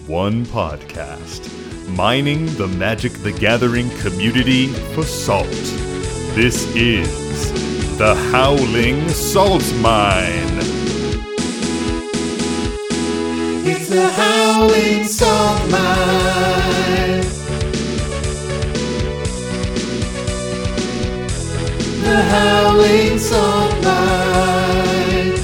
one podcast, mining the Magic the Gathering community for salt. This is the Howling Salt Mine. It's the Howling Salt Mine. The Howling Salt Mine.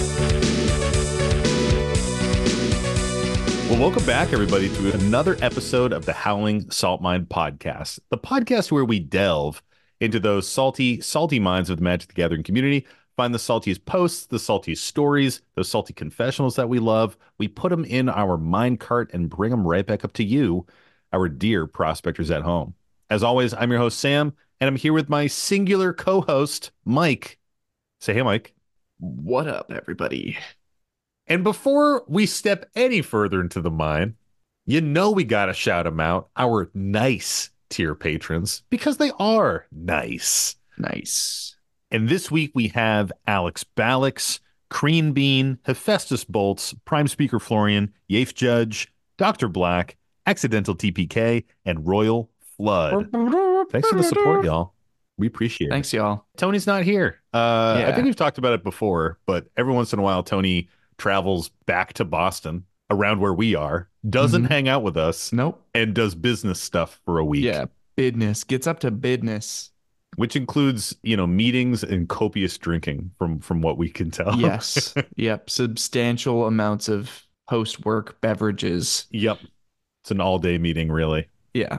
Well, welcome back, everybody, to another episode of the Howling Salt Mine podcast, the podcast where we delve into those salty minds of the Magic the Gathering community, find the saltiest posts, the saltiest stories, those salty confessionals that we love. We put them in our mine cart and bring them right back up to you, our dear prospectors at home. As always, I'm your host, Sam, and I'm here with my singular co-host, Mike. Say hey, Mike. What up, everybody? And before we step any further into the mine, you know we got to shout them out, our nice tier patrons, because they are nice. Nice. And this week we have Alex Ballix, Crean Bean, Hephaestus Bolts, Prime Speaker Florian, Yafe Judge, Dr. Black, Accidental TPK, and Royal Flood. Thanks for the support, y'all. We appreciate it. Thanks, y'all. Tony's not here. I think we've talked about it before, but every once in a while, Tony travels back to Boston around where we are, doesn't hang out with us, Nope. and does business stuff for a week. Yeah, business. Gets up to business. Which includes, meetings and copious drinking from what we can tell. Yes. Yep. Substantial amounts of post-work beverages. Yep. It's an all-day meeting, really. Yeah.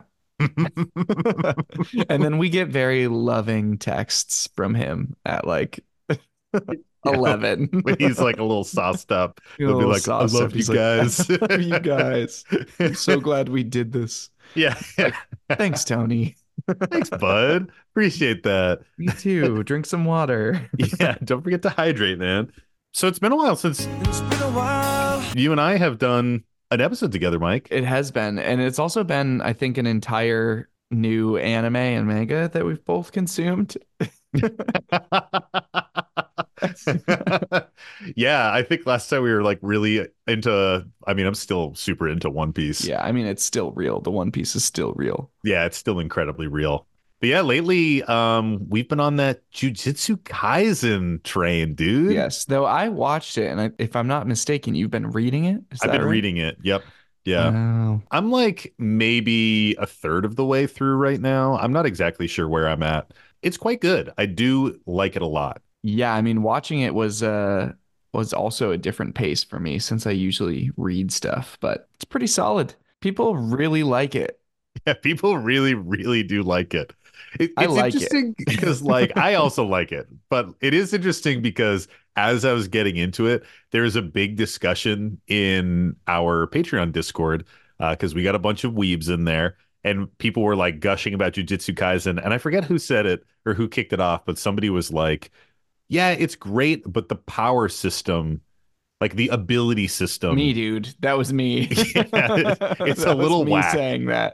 And then we get very loving texts from him at like 11. When he's like a little sauced up. He'll be like, I love you guys. I love you guys. I'm so glad we did this. Yeah. Like, thanks, Tony. Thanks, bud. Appreciate that. Me too. Drink some water. Yeah, don't forget to hydrate, man. So it's been a while since you and I have done an episode together, Mike. It has been. And it's also been, I think, an entire new anime and manga that we've both consumed. Yeah, I think last time we were like really into, I'm still super into One Piece. Yeah, I mean, it's still real. The One Piece is still real. Yeah, it's still incredibly real. But yeah, lately we've been on that Jujutsu Kaisen train, dude. Yes, though I watched it, and if I'm not mistaken, you've been reading it? I've been reading it. Yep. Yeah. Oh. I'm like maybe a third of the way through right now. I'm not exactly sure where I'm at. It's quite good. I do like it a lot. Yeah, I mean, watching it was also a different pace for me since I usually read stuff, but it's pretty solid. People really like it. Yeah, people really, really do like it. It's like interesting because like I also like it, but it is interesting because as I was getting into it, there is a big discussion in our Patreon Discord because we got a bunch of weebs in there and people were like gushing about Jujutsu Kaisen. And I forget who said it or who kicked it off, but somebody was like, yeah, it's great, but the power system, like the ability system. Me, dude. That was me. Yeah, it's a little me whack. saying that.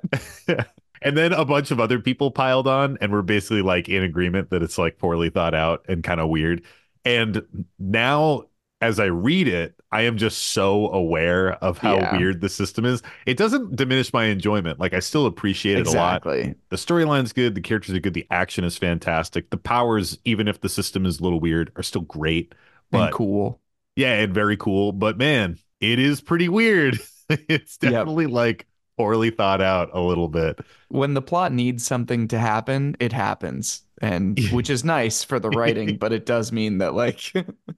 And then a bunch of other people piled on and we're basically like in agreement that it's like poorly thought out and kind of weird. And now as I read it, I am just so aware of how weird the system is. It doesn't diminish my enjoyment. Like I still appreciate it a lot. The storyline's good. The characters are good. The action is fantastic. The powers, even if the system is a little weird, are still great. But and cool. Yeah, and very cool. But man, it is pretty weird. It's definitely like poorly thought out a little bit. When the plot needs something to happen, it happens. And which is nice for the writing, but it does mean that like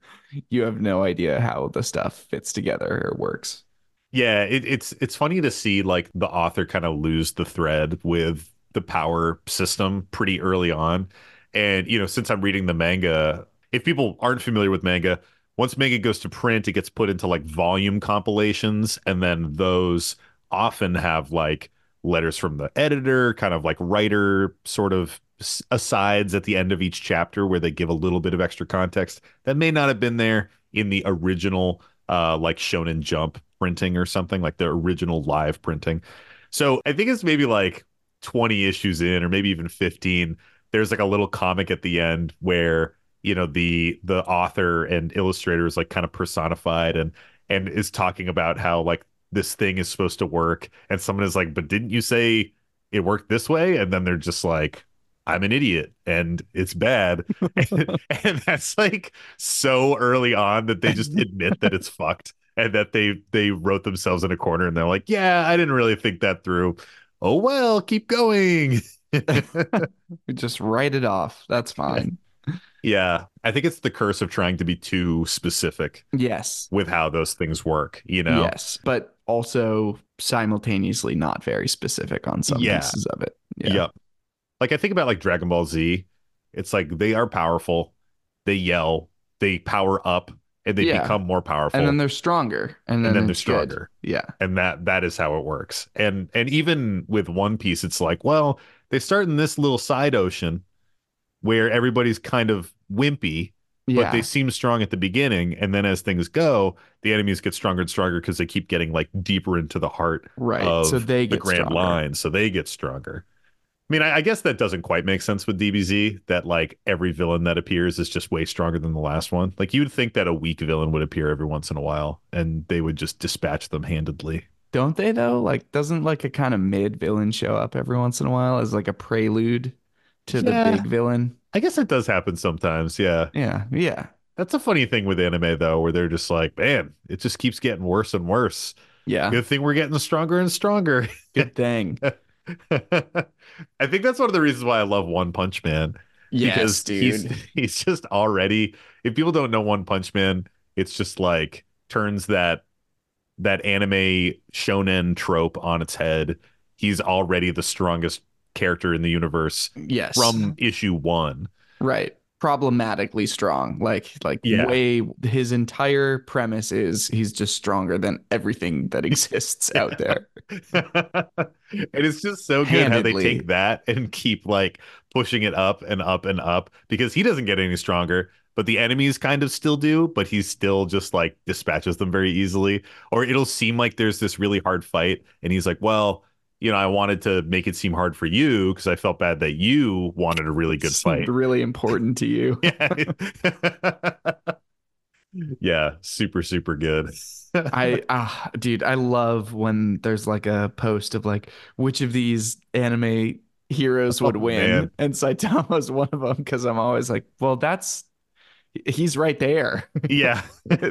you have no idea how the stuff fits together or works. Yeah, it's funny to see like the author kind of lose the thread with the power system pretty early on. And since I'm reading the manga, if people aren't familiar with manga, once manga goes to print, it gets put into like volume compilations, and then those often have like letters from the editor, kind of like writer sort of asides at the end of each chapter where they give a little bit of extra context that may not have been there in the original like Shonen Jump printing or something, like the original live printing. So I think it's maybe like 20 issues in, or maybe even 15. There's like a little comic at the end where the author and illustrator is like kind of personified and is talking about how like this thing is supposed to work, and someone is like, but didn't you say it worked this way? And then they're just like, I'm an idiot and it's bad. And that's like so early on that they just admit that it's fucked and that they wrote themselves in a corner and they're like, yeah, I didn't really think that through. Oh well, keep going. We just write it off. That's fine. Yeah, I think it's the curse of trying to be too specific Yes. with how those things work, you know? Yes. But also simultaneously not very specific on some Yeah. pieces of it. Yeah. Yep. Like I think about like Dragon Ball Z. It's like they are powerful, they yell, they power up, and they Yeah. become more powerful. And then they're stronger. And and then then they're it's good. stronger. Yeah. And that is how it works. And even with One Piece, it's like, well, they start in this little side ocean where everybody's kind of wimpy, but they Yeah. seem strong at the beginning, and then as things go, the enemies get stronger and stronger because they keep getting like deeper into the heart Right. So of they the get Grand stronger. Line, so they get stronger. I mean, I guess that doesn't quite make sense with DBZ, that like every villain that appears is just way stronger than the last one. Like you would think that a weak villain would appear every once in a while and they would just dispatch them handedly. Don't they though? Like, doesn't like a kind of mid villain show up every once in a while as like a prelude to the Yeah, big villain? I guess it does happen sometimes. Yeah. Yeah. Yeah. That's a funny thing with anime though, where they're just like, man, it just keeps getting worse and worse. Yeah. Good thing we're getting stronger and stronger. Good thing. I think that's one of the reasons why I love One Punch Man, Yes, because he's dude. he's just already, if people don't know One Punch Man, it's just like turns that anime shonen trope on its head. He's already the strongest character in the universe Yes. from issue one. Right. Problematically strong. Like Yeah. way his entire premise is he's just stronger than everything that exists out there. And it's just so good how they Handedly. take that and keep like pushing it up and up and up, because he doesn't get any stronger, but the enemies kind of still do, but he still just like dispatches them very easily. Or it'll seem like there's this really hard fight and he's like, well, I wanted to make it seem hard for you because I felt bad that you wanted a really good Seemed fight. really important to you. Yeah. Yeah, super, super good. Dude, I love when there's like a post of like which of these anime heroes would Oh, win, man. and Saitama's one of them because I'm always like, well, he's right there. Yeah.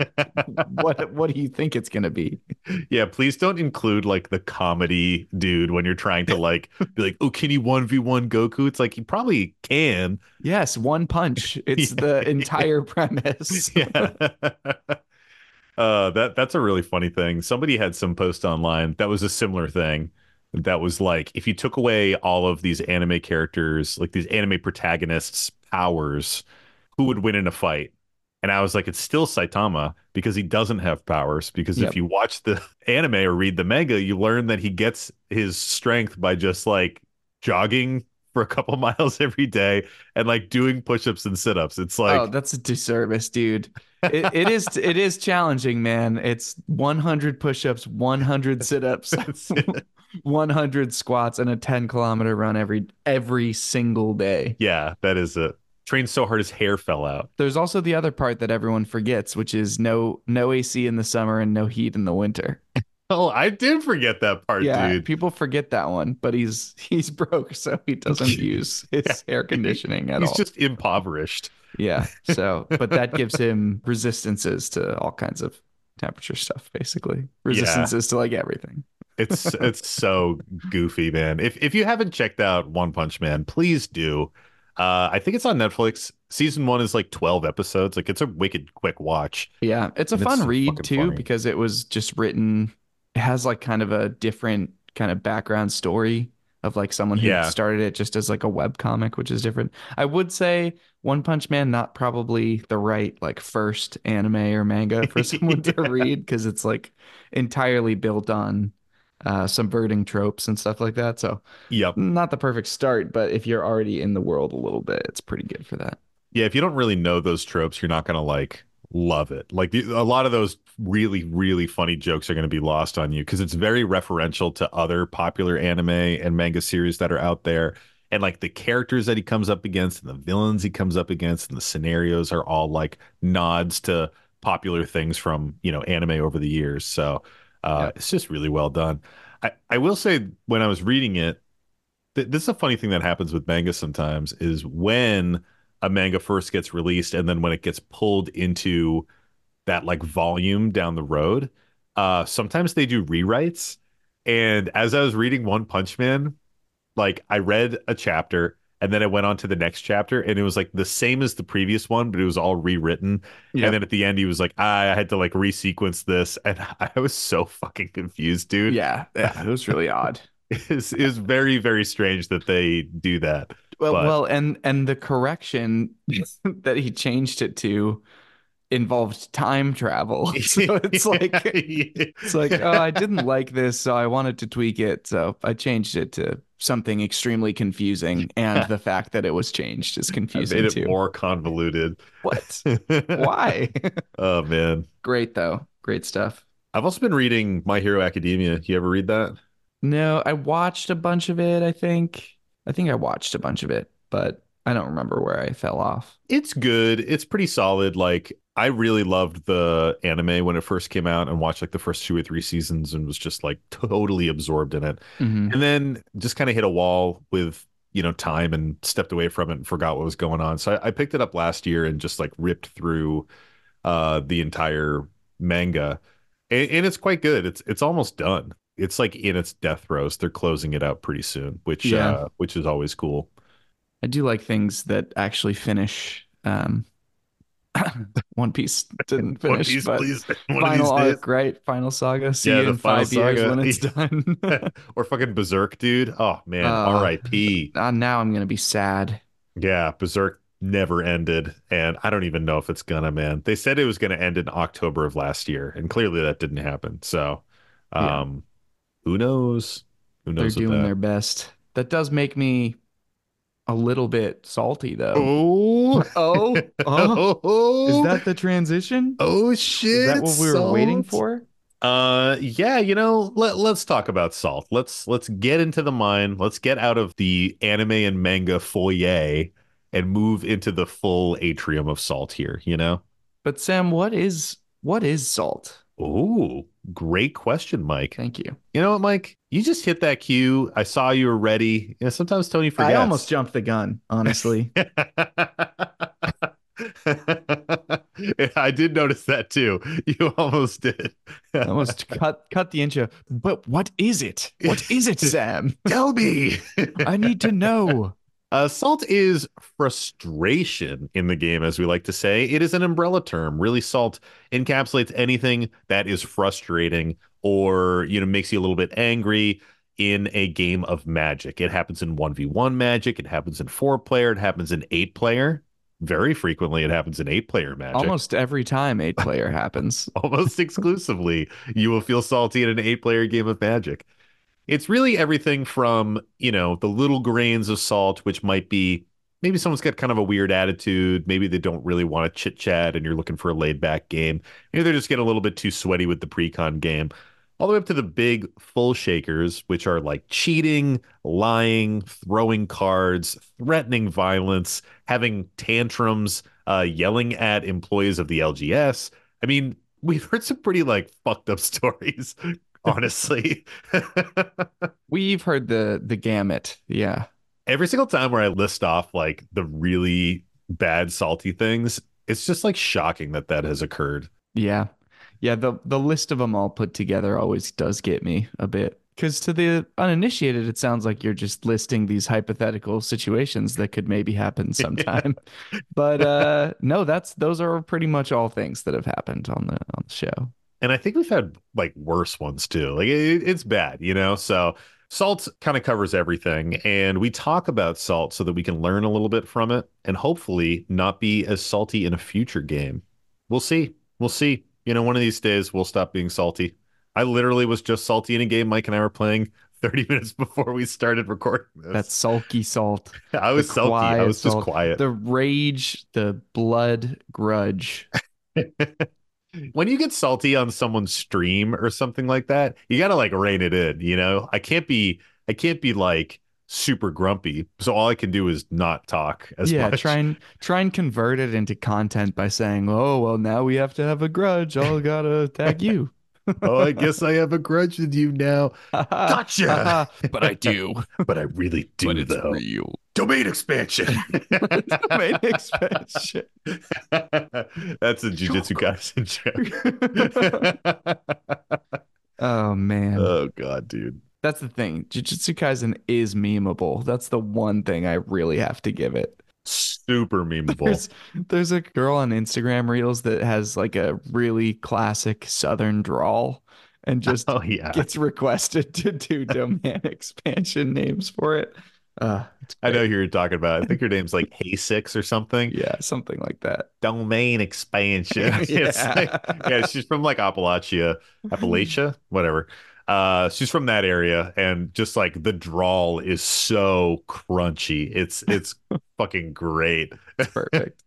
What do you think it's gonna be? Yeah, please don't include like the comedy dude when you're trying to like be like, oh, can he 1v1 Goku? It's like he probably can. Yes, one punch. It's Yeah. the entire premise. Yeah. That's a really funny thing. Somebody had some post online that was a similar thing. That was like, if you took away all of these anime characters, like these anime protagonists' powers, who would win in a fight? And I was like, it's still Saitama because he doesn't have powers. Because Yep. if you watch the anime or read the manga, you learn that he gets his strength by just like jogging for a couple miles every day and like doing push-ups and sit-ups. It's Oh, like, that's a disservice, dude. It is challenging, man. It's 100 push-ups, 100 sit-ups, that's it. 100 squats, and a 10-kilometer run every single day. Yeah, that is it. Trained so hard his hair fell out. There's also the other part that everyone forgets, which is no AC in the summer and no heat in the winter. Oh, I did forget that part, Yeah, dude. people forget that one, but he's broke, so he doesn't use his air conditioning at He's all. just impoverished. Yeah. So, but that gives him resistances to all kinds of temperature stuff, basically. Resistances to like everything. It's so goofy, man. If you haven't checked out One Punch Man, please do. I think it's on Netflix. Season one is like 12 episodes. Like it's a wicked quick watch. Yeah. It's a And it's fun so read fucking too, funny. because it was just written, it has like kind of a different kind of background story of like someone who Yeah. started it just as like a web comic, which is different. I would say One Punch Man, not probably the right like first anime or manga for someone to read, because it's like entirely built on subverting tropes and stuff like that. So Yep. not the perfect start, but if you're already in the world a little bit, it's pretty good for that. Yeah, if you don't really know those tropes, you're not gonna like love it. Like a lot of those really, really funny jokes are gonna be lost on you because it's very referential to other popular anime and manga series that are out there. And like the characters that he comes up against and the villains he comes up against and the scenarios are all like nods to popular things from, anime over the years. So Yeah. It's just really well done. I will say when I was reading it, this is a funny thing that happens with manga sometimes is when a manga first gets released and then when it gets pulled into that like volume down the road, sometimes they do rewrites. And as I was reading One Punch Man, like I read a chapter and then I went on to the next chapter and it was like the same as the previous one, but it was all rewritten. And then Yep. at the end, he was like, I had to like resequence this. And I was so fucking confused, dude. Yeah. Yeah. It was really odd. It was very, very strange that they do that. But And the correction that he changed it to involved time travel. So it's like, oh, I didn't like this, so I wanted to tweak it. So I changed it to something extremely confusing, and the fact that it was changed is I made confusing it too. more convoluted. What? Why? Oh man. Great though. Great stuff. I've also been reading My Hero Academia. You ever read that? No, I watched a bunch of it, I think. I think I watched a bunch of it, but I don't remember where I fell off. It's good. It's pretty solid. Like I really loved the anime when it first came out and watched like the first 2 or 3 seasons and was just like totally absorbed in it. Hmm. And then just kind of hit a wall with, time and stepped away from it and forgot what was going on. So I picked it up last year and just like ripped through the entire manga. And it's quite good. It's almost done. It's like in its death throes. They're closing it out pretty soon, which Yeah, which is always cool. I do like things that actually finish. One Piece didn't One finish, Piece, but please. One of these final days. arc, right? Final saga. See Yeah, you the in final 5 years saga. when it's done. Or fucking Berserk, dude. Oh man, uh, R.I.P. now I'm gonna be sad. Yeah, Berserk never ended, and I don't even know if it's gonna, man. They said it was gonna end in October of last year, and clearly that didn't happen. So, Yeah, um, who knows? Who they're knows with doing that? their best. That does make me a little bit salty, though. Oh, Oh, is oh, that the transition? oh Is shit! that It's what we were waiting salt. for? Yeah, let's talk about Salt. Let's get into the mind. Let's get out of the anime and manga foyer and move into the full atrium of Salt here. But Sam, what is salt? Oh, great question, Mike. Thank you. You know what, Mike? You just hit that cue. I saw you were ready. Sometimes Tony I almost forgets. jumped the gun, honestly. I did notice that too. You almost did. I almost cut the intro. But what is it? What is it, Sam? Tell me. I need to know. Salt is frustration in the game, as we like to say. It is an umbrella term. Really, salt encapsulates anything that is frustrating or, makes you a little bit angry in a game of Magic. It happens in 1v1 Magic. It happens in 4-player. It happens in 8-player. Very frequently, it happens in 8-player Magic. Almost every time 8 player happens. Almost exclusively, you will feel salty in an 8-player game of Magic. It's really everything from, the little grains of salt, which might be maybe someone's got kind of a weird attitude. Maybe they don't really want to chit chat and you're looking for a laid back game. Maybe they're just getting a little bit too sweaty with the pre-con game. All the way up to the big full shakers, which are like cheating, lying, throwing cards, threatening violence, having tantrums, yelling at employees of the LGS. I mean, we've heard some pretty like fucked up stories, honestly. We've heard the gamut. Yeah. Every single time where I list off like the really bad salty things, it's just like shocking that that has occurred. Yeah. Yeah, the list of them all put together always does get me a bit. Because to the uninitiated, it sounds like you're just listing these hypothetical situations that could maybe happen sometime. But no, those are pretty much all things that have happened on the show. And I think we've had like worse ones too. Like it's bad. So salt kind of covers everything. And we talk about salt so that we can learn a little bit from it and hopefully not be as salty in a future game. We'll see. We'll see. One of these days we'll stop being salty. I literally was just salty in a game Mike and I were playing 30 minutes before we started recording That this. sulky salt, I the was salty. I quiet was just salt, quiet. the rage, the blood grudge. When you get salty on someone's stream or something like that, you gotta like rein it in. I can't be like super grumpy. So all I can do is not talk as Yeah, much. try and convert it into content by saying, "Oh, well, now we have to have a grudge. I'll gotta tag you." Oh, I guess I have a grudge with you now. Gotcha. But I do. But I really But do, it's though. real. Domain expansion. Domain expansion. That's a Jujutsu Kaisen joke. Oh man. Oh God, dude. That's the thing. Jujutsu Kaisen is memeable. That's the one thing I really have to give it. Super memeable. There's a girl on Instagram Reels that has like a really classic Southern drawl and just Oh yeah. gets requested to do domain expansion names for it. It's I know great. who you're talking about. I think her name's like Hey Six or something. Yeah, something like that. Domain expansion. It's like, Yeah. yeah, she's from like Appalachia, whatever. She's from that area, and just like the drawl is so crunchy. It's fucking great. It's perfect.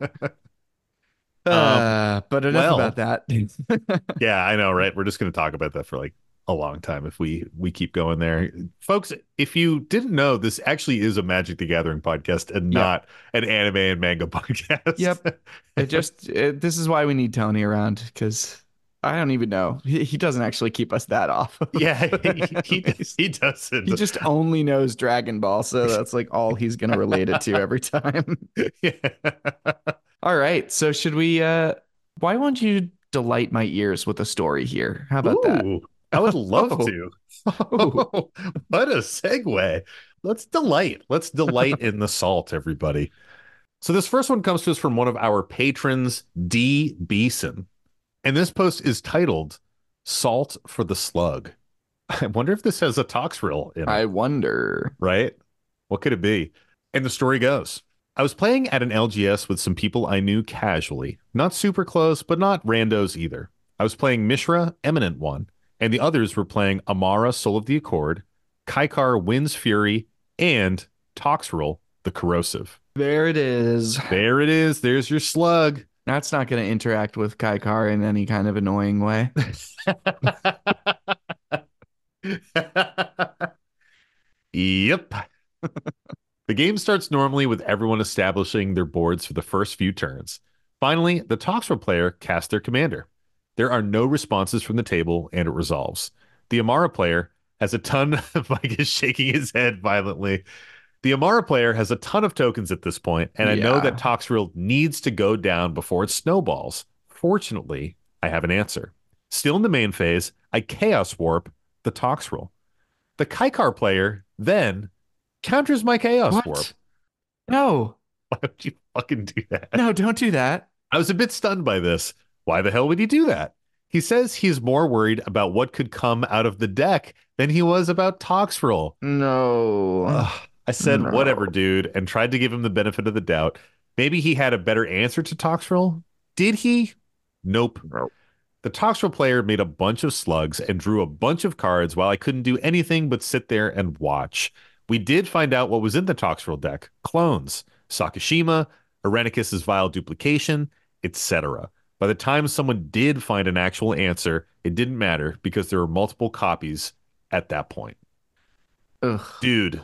Um, But enough about well, that. yeah, I know, right? We're just going to talk about that for like a long time if we keep going there. Folks, if you didn't know, this actually is a Magic the Gathering podcast and Yep. not an anime and manga podcast. Yep. This is why we need Tony around because I don't even know. He doesn't actually keep us that off of Yeah, animes. he doesn't. He just only knows Dragon Ball, so that's like all he's gonna relate it to every time. Yeah. All right, so should we why won't you delight my ears with a story here? How about that? Ooh, I would love Oh, to. oh. What a segue. Let's delight. Let's delight in the salt, everybody. So this first one comes to us from one of our patrons, D. Beeson. And this post is titled Salt for the Slug. I wonder if this has a Toxrill in I it, wonder. right? What could it be? And the story goes, I was playing at an LGS with some people I knew casually. Not super close, but not randos either. I was playing Mishra, Eminent One, and the others were playing Amara, Soul of the Accord, Kaikar, Wind's Fury, and Toxrill, the Corrosive. There it is. There it is. There's your slug. That's not going to interact with Kaikar in any kind of annoying way. Yep. The game starts normally with everyone establishing their boards for the first few turns. Finally, the Toxrill player casts their commander. There are no responses from the table, and it resolves. The Amara player has a ton. Mike is shaking his head violently. The Amara player has a ton of tokens at this point, and I know that Yeah. Toxrill needs to go down before it snowballs. Fortunately, I have an answer. Still in the main phase, I Chaos Warp the Toxrill. The Kaikar player then counters my Chaos Warp. What? No. Why would you fucking do that? No, don't do that. I was a bit stunned by this. Why the hell would he do that? He says he's more worried about what could come out of the deck than he was about Toxrill. No. Ugh. I said, No. whatever, dude, and tried to give him the benefit of the doubt. Maybe he had a better answer to Toxrill. Did he? Nope. No. The Toxrill player made a bunch of slugs and drew a bunch of cards while I couldn't do anything but sit there and watch. We did find out what was in the Toxrill deck. Clones, Sakashima, Irenicus's Vile Duplication, etc. By the time someone did find an actual answer, it didn't matter because there were multiple copies at that point. Ugh. Dude,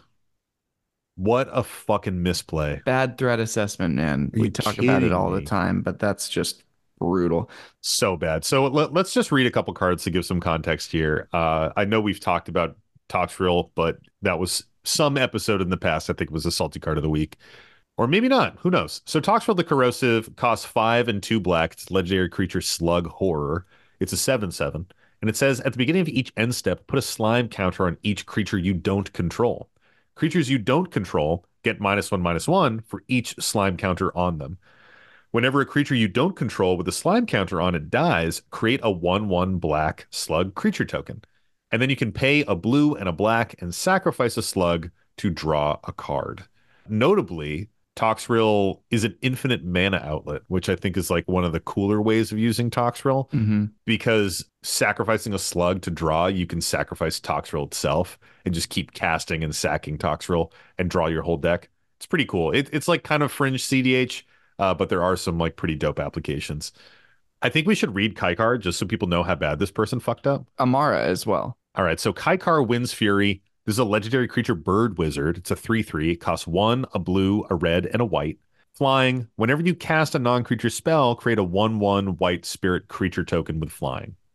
what a fucking misplay. Bad threat assessment, man. Are you We talk about it kidding all the me? time, but that's just brutal. So bad. So let's just read a couple cards to give some context here. I know we've talked about Toxrill, but that was some episode in the past. I think it was a salty card of the week. Or maybe not. Who knows? So Toxrill the Corrosive costs 5 and 2 black. It's legendary creature Slug Horror. It's a 7/7. And it says at the beginning of each end step, put a slime counter on each creature you don't control. Creatures you don't control get -1/-1 for each slime counter on them. Whenever a creature you don't control with a slime counter on it dies, create a 1/1 black slug creature token. And then you can pay a blue and a black and sacrifice a slug to draw a card. Notably, Toxrill is an infinite mana outlet, which I think is like one of the cooler ways of using Toxrill Hmm. because sacrificing a slug to draw, you can sacrifice Toxrill itself and just keep casting and sacking Toxrill and draw your whole deck. It's pretty cool. It's like kind of fringe CDH, but there are some like pretty dope applications. I think we should read Kaikar just so people know how bad this person fucked up. Amara as well. All right, so Kaikar Wind's Fury. This is a legendary creature bird wizard. It's a 3/3. It costs 1, a blue, a red, and a white. Flying. Whenever you cast a non-creature spell, create a 1/1 white spirit creature token with flying.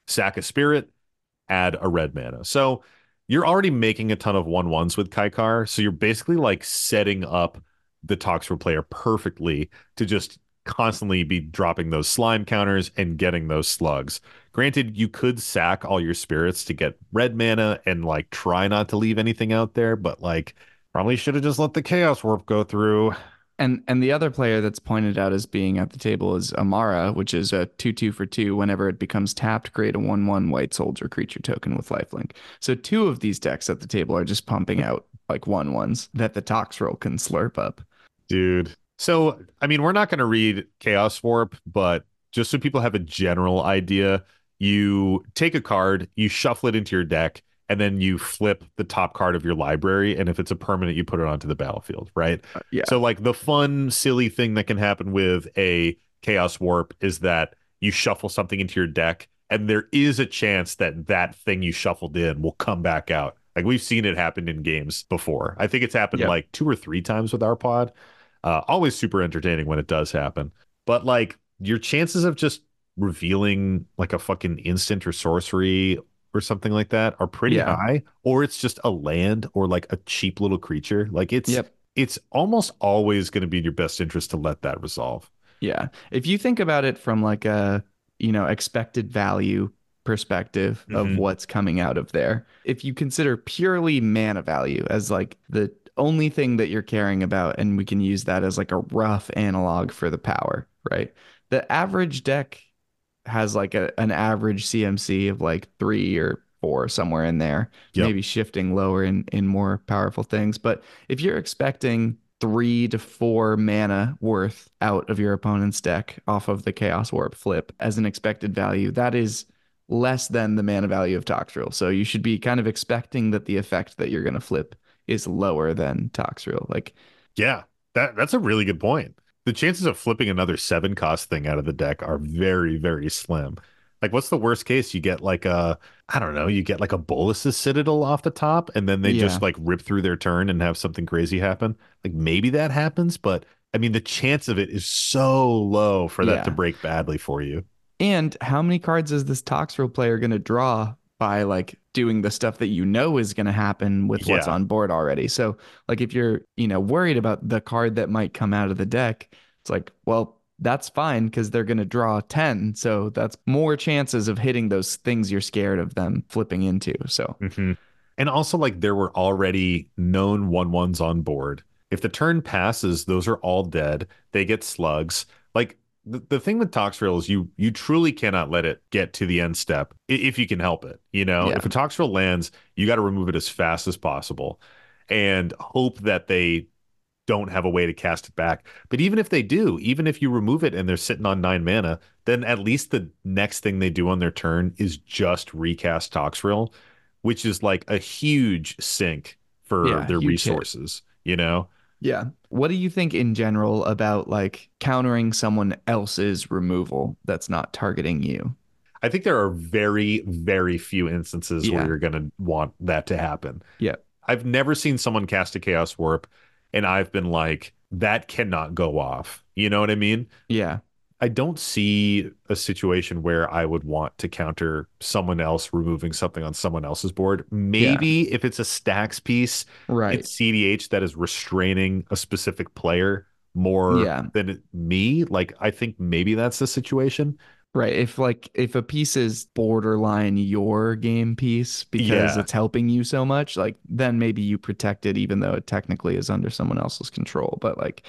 sack a spirit, add a red mana. So you're already making a ton of 1/1s with Kaikar. So you're basically like setting up the Toxrill player perfectly to just constantly be dropping those slime counters and getting those slugs. Granted, you could sack all your spirits to get red mana and like try not to leave anything out there, but like probably should have just let the Chaos Warp go through. And the other player that's pointed out as being at the table is Amara, which is a 2/2 for 2. Whenever it becomes tapped, create a 1/1 white soldier creature token with lifelink. So two of these decks at the table are just pumping out like 1/1s that the Toxrill can slurp up. Dude. So, I mean, we're not going to read Chaos Warp, but just so people have a general idea, you take a card, you shuffle it into your deck, and then you flip the top card of your library. And if it's a permanent, you put it onto the battlefield, right? Yeah. So, like, the fun, silly thing that can happen with a Chaos Warp is that you shuffle something into your deck, and there is a chance that that thing you shuffled in will come back out. Like, we've seen it happen in games before. I think it's happened Yep. like 2 or 3 times with our pod. Always super entertaining when it does happen. But like your chances of just revealing like a fucking instant or sorcery or something like that are pretty Yeah. high. Or it's just a land or like a cheap little creature. Like Yep. it's almost always going to be in your best interest to let that resolve. Yeah. If you think about it from like a, expected value perspective of Mhm. what's coming out of there, if you consider purely mana value as like the only thing that you're caring about, and we can use that as like a rough analog for the power, right? The average deck has like an average CMC of like 3 or 4, somewhere in there, Yep. maybe shifting lower in more powerful things. But if you're expecting 3 to 4 mana worth out of your opponent's deck off of the Chaos Warp flip as an expected value, that is less than the mana value of Toxrill. So you should be kind of expecting that the effect that you're going to flip is lower than Toxrill. Like, Yeah, that's a really good point. The chances of flipping another 7 cost thing out of the deck are very, very slim. Like, what's the worst case? You get like I don't know, you get like a Bolus's Citadel off the top, and then they yeah, just like rip through their turn and have something crazy happen. Like maybe that happens, but I mean the chance of it is so low for that to yeah. break badly for you. And how many cards is this Toxrill player going to draw by like doing the stuff that is going to happen with what's Yeah. on board already? So, like, if you're, worried about the card that might come out of the deck, it's like, well, that's fine because they're going to draw 10. So that's more chances of hitting those things you're scared of them flipping into. So, hmm And also, like, there were already known 1/1s on board. If the turn passes, those are all dead. They get slugs. Like, the thing with Toxrill is you truly cannot let it get to the end step if you can help it. You know, yeah, if a Toxrill lands, you got to remove it as fast as possible and hope that they don't have a way to cast it back. But even if they do, even if you remove it and they're sitting on 9 mana, then at least the next thing they do on their turn is just recast Toxrill, which is like a huge sink for yeah, their huge hit. resources, you know? Yeah. What do you think in general about like countering someone else's removal that's not targeting you? I think there are very, very few instances where Yeah. you're going to want that to happen. Yeah. I've never seen someone cast a Chaos Warp and I've been like, that cannot go off. You know what I mean? Yeah. I don't see a situation where I would want to counter someone else removing something on someone else's board. Yeah. Maybe if it's a stacks piece in Right. CDH that is restraining a specific player more Yeah. than me. Like, I think maybe that's the situation. Right. If a piece is borderline your game piece because Yeah, it's helping you so much, like then maybe you protect it even though it technically is under someone else's control. But like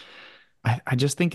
I just think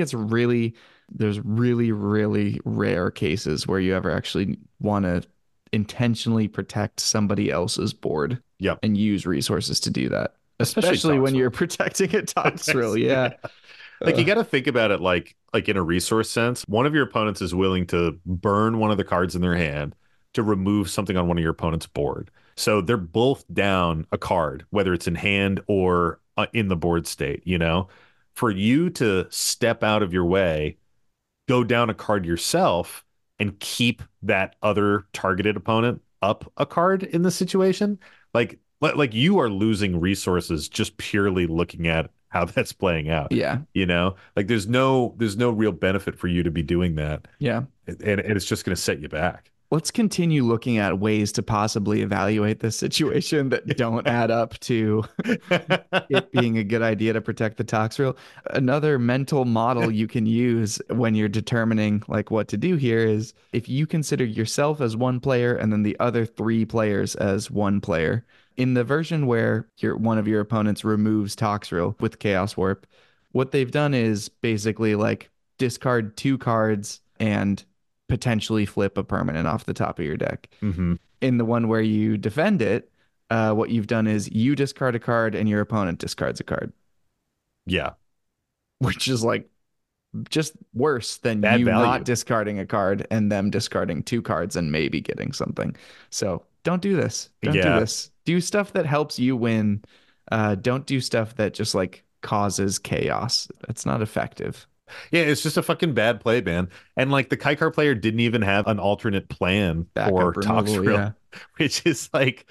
there's really, really rare cases where you ever actually want to intentionally protect somebody else's board yep. and use resources to do that. Especially Especially when you're Toxrill. protecting a Toxrill. Yeah. Yeah. Like you Uh, got to think about it like in a resource sense. One of your opponents is willing to burn one of the cards in their hand to remove something on one of your opponent's board. So they're both down a card, whether it's in hand or in the board state, you know? For you to step out of your way, go down a card yourself and keep that other targeted opponent up a card in the situation, like you are losing resources just purely looking at how that's playing out. yeah. You know, like there's no real benefit for you to be doing that, Yeah. and it's just going to set you back. let's continue looking at ways to possibly evaluate this situation that don't add up to it being a good idea to protect the Toxrill. Another mental model you can use when you're determining like what to do here is if you consider yourself as one player and then the other three players as one player. In the version where one of your opponents removes Toxrill with Chaos Warp, what they've done is basically like discard two cards and potentially flip a permanent off the top of your deck. Hmm. In the one where you defend it, what you've done is you discard a card and your opponent discards a card, Yeah. which is like just worse than Bad you not value. discarding a card and them discarding two cards and maybe getting something. So don't do this. Don't do Yeah. this. Do stuff that helps you win. Don't do stuff that just like causes chaos. That's not effective. Yeah, it's just a fucking bad play, man. And like the Kaikar player didn't even have an alternate plan for Backup removal. Toxrill, Yeah. which is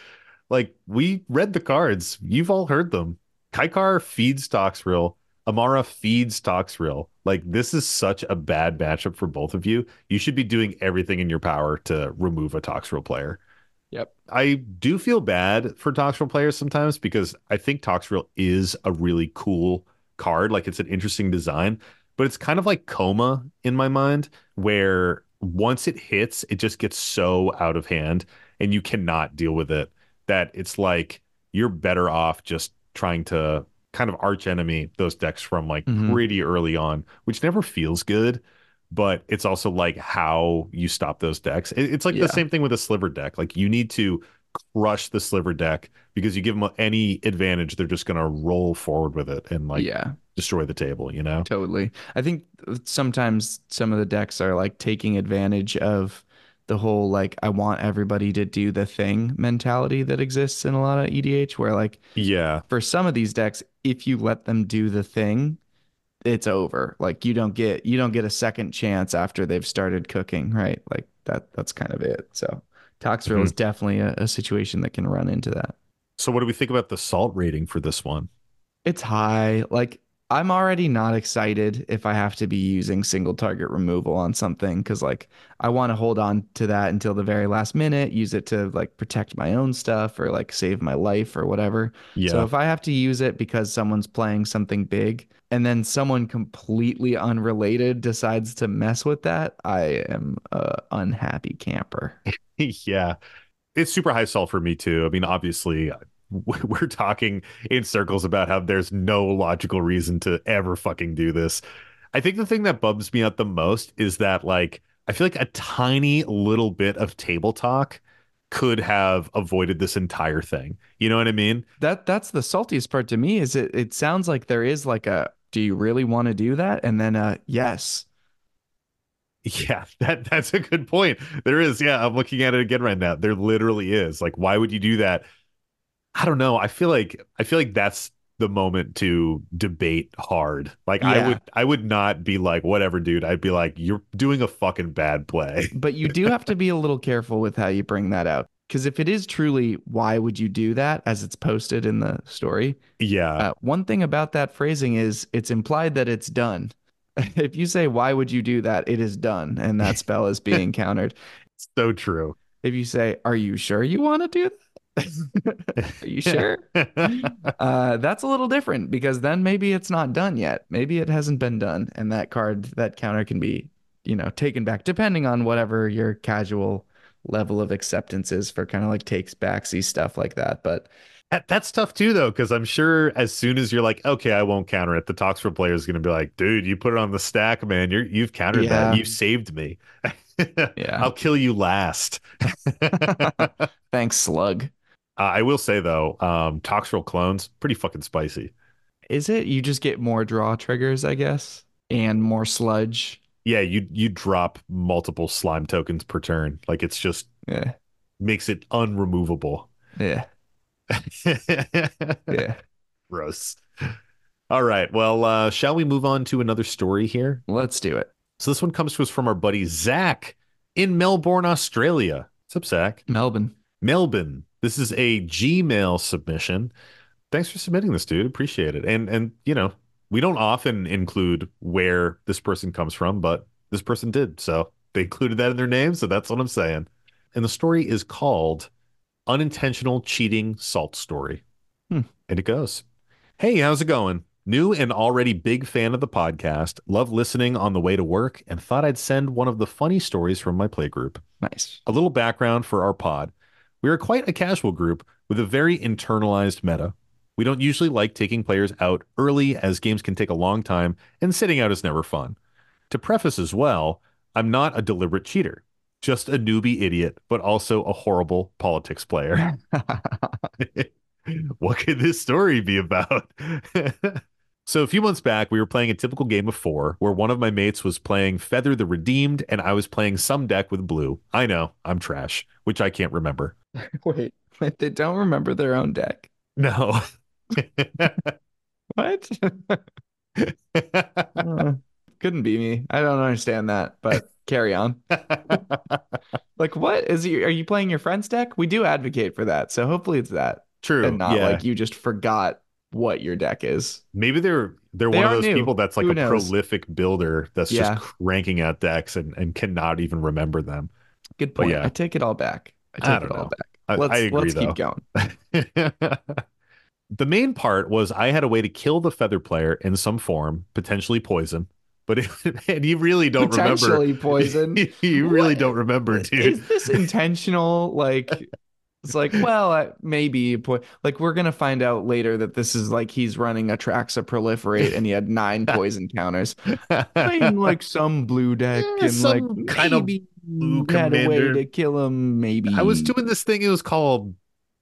like we read the cards. You've all heard them. Kaikar feeds Toxrill. Amara feeds Toxrill. Like this is such a bad matchup for both of you. You should be doing everything in your power to remove a Toxrill player. Yep. I do feel bad for Toxrill players sometimes because I think Toxrill is a really cool card. Like it's an interesting design, but it's kind of like Coma in my mind, where once it hits, it just gets so out of hand and you cannot deal with it that it's like you're better off just trying to kind of arch enemy those decks from like Hmm. pretty early on, which never feels good, but it's also like how you stop those decks. It's like the Yeah. same thing with a sliver deck. Like you need to crush the sliver deck because you give them any advantage, they're just going to roll forward with it and like Yeah. destroy the table, you know? Totally. I think sometimes some of the decks are like taking advantage of the whole like I want everybody to do the thing mentality that exists in a lot of EDH where like Yeah. for some of these decks, if you let them do the thing, it's over. Like you don't get a second chance after they've started cooking, right? Like that's kind of it. So Toxrill is Mhm. definitely a situation that can run into that. So what do we think about the salt rating for this one? It's high. Like I'm already not excited if I have to be using single target removal on something because like I want to hold on to that until the very last minute, use it to like protect my own stuff or like save my life or whatever. So Yeah. if I have to use it because someone's playing something big and then someone completely unrelated decides to mess with that, I am a unhappy camper. Yeah. It's super high salt for me too. I mean, obviously, we're talking in circles about how there's no logical reason to ever fucking do this. I think the thing that bums me out the most is that like I feel like a tiny little bit of table talk could have avoided this entire thing. You know what I mean? That's the saltiest part to me is it sounds like there is like a do you really want to do that? And then yes. Yeah, that's a good point. There is, yeah, I'm looking at it again right now. There literally is. Like, why would you do that? I don't know. I feel like that's the moment to debate hard. Like Yeah. I would not be like, whatever, dude. I'd be like, you're doing a fucking bad play. But you do have to be a little careful with how you bring that out. Because if it is truly, why would you do that as it's posted in the story? Yeah. One thing about that phrasing is it's implied that it's done. If you say, why would you do that? It is done. And that spell is being countered. So true. If you say, are you sure you want to do that? Are you sure? That's a little different because then maybe it's not done yet. Maybe it hasn't been done. And that card, that counter can be, taken back depending on whatever your casual level of acceptance is for kind of like takes backsy stuff like that. But That's tough too, though, because I'm sure as soon as you're like, okay, I won't counter it, the Toxford player is going to be like, dude, you put it on the stack, man. You've countered that. yeah, You saved me. yeah. I'll kill you last. Thanks, Slug. I will say though, Toxtrol clones pretty fucking spicy. Is it? You just get more draw triggers, I guess, and more sludge. Yeah, you drop multiple slime tokens per turn. Like it's just Yeah, makes it unremovable. yeah, yeah. Gross. All right. Well, shall we move on to another story here? Let's do it. So this one comes to us from our buddy Zach in Melbourne, Australia. What's up, Zach? Melbourne. Melbourne. This is a Gmail submission. Thanks for submitting this, dude. Appreciate it. And we don't often include where this person comes from, but this person did. So they included that in their name. So that's what I'm saying. and the story is called Unintentional Cheating Salt Story. Hmm. And it goes, Hey, how's it going? New and already big fan of the podcast. Love listening on the way to work and thought I'd send one of the funny stories from my playgroup. Nice. A little background for our pod. We are quite a casual group with a very internalized meta. We don't usually like taking players out early as games can take a long time and sitting out is never fun. To preface as well, I'm not a deliberate cheater, just a newbie idiot, but also a horrible politics player. What could this story be about? So a few months back, we were playing a typical game of 4 where one of my mates was playing Feather the Redeemed and I was playing some deck with blue. I know, I'm trash, which I can't remember. Wait, they don't remember their own deck. No. What? Couldn't be me. I don't understand that, but carry on. Like, what is you? Are you playing your friend's deck? We do advocate for that, so hopefully it's that, and True. not Yeah. like you just forgot what your deck is. Maybe they're They one of are those new. people that's like Who a knows? prolific builder that's Yeah. just cranking out decks and cannot even remember them. Good But point. yeah. I take it all back. I I take don't it all know. back. I agree Let's though. keep going. The main part was I had a way to kill the feather player in some form, potentially poison. But and you really don't remember. Potentially poison. You really What- don't remember, dude. Is this intentional? Like, it's like, well, maybe like we're gonna find out later that this is like he's running Atraxa Proliferate and he had 9 poison counters. Playing like some blue deck Yeah, and like some kind of maybe blue had a way commander. to kill him. Maybe I was doing this thing. It was called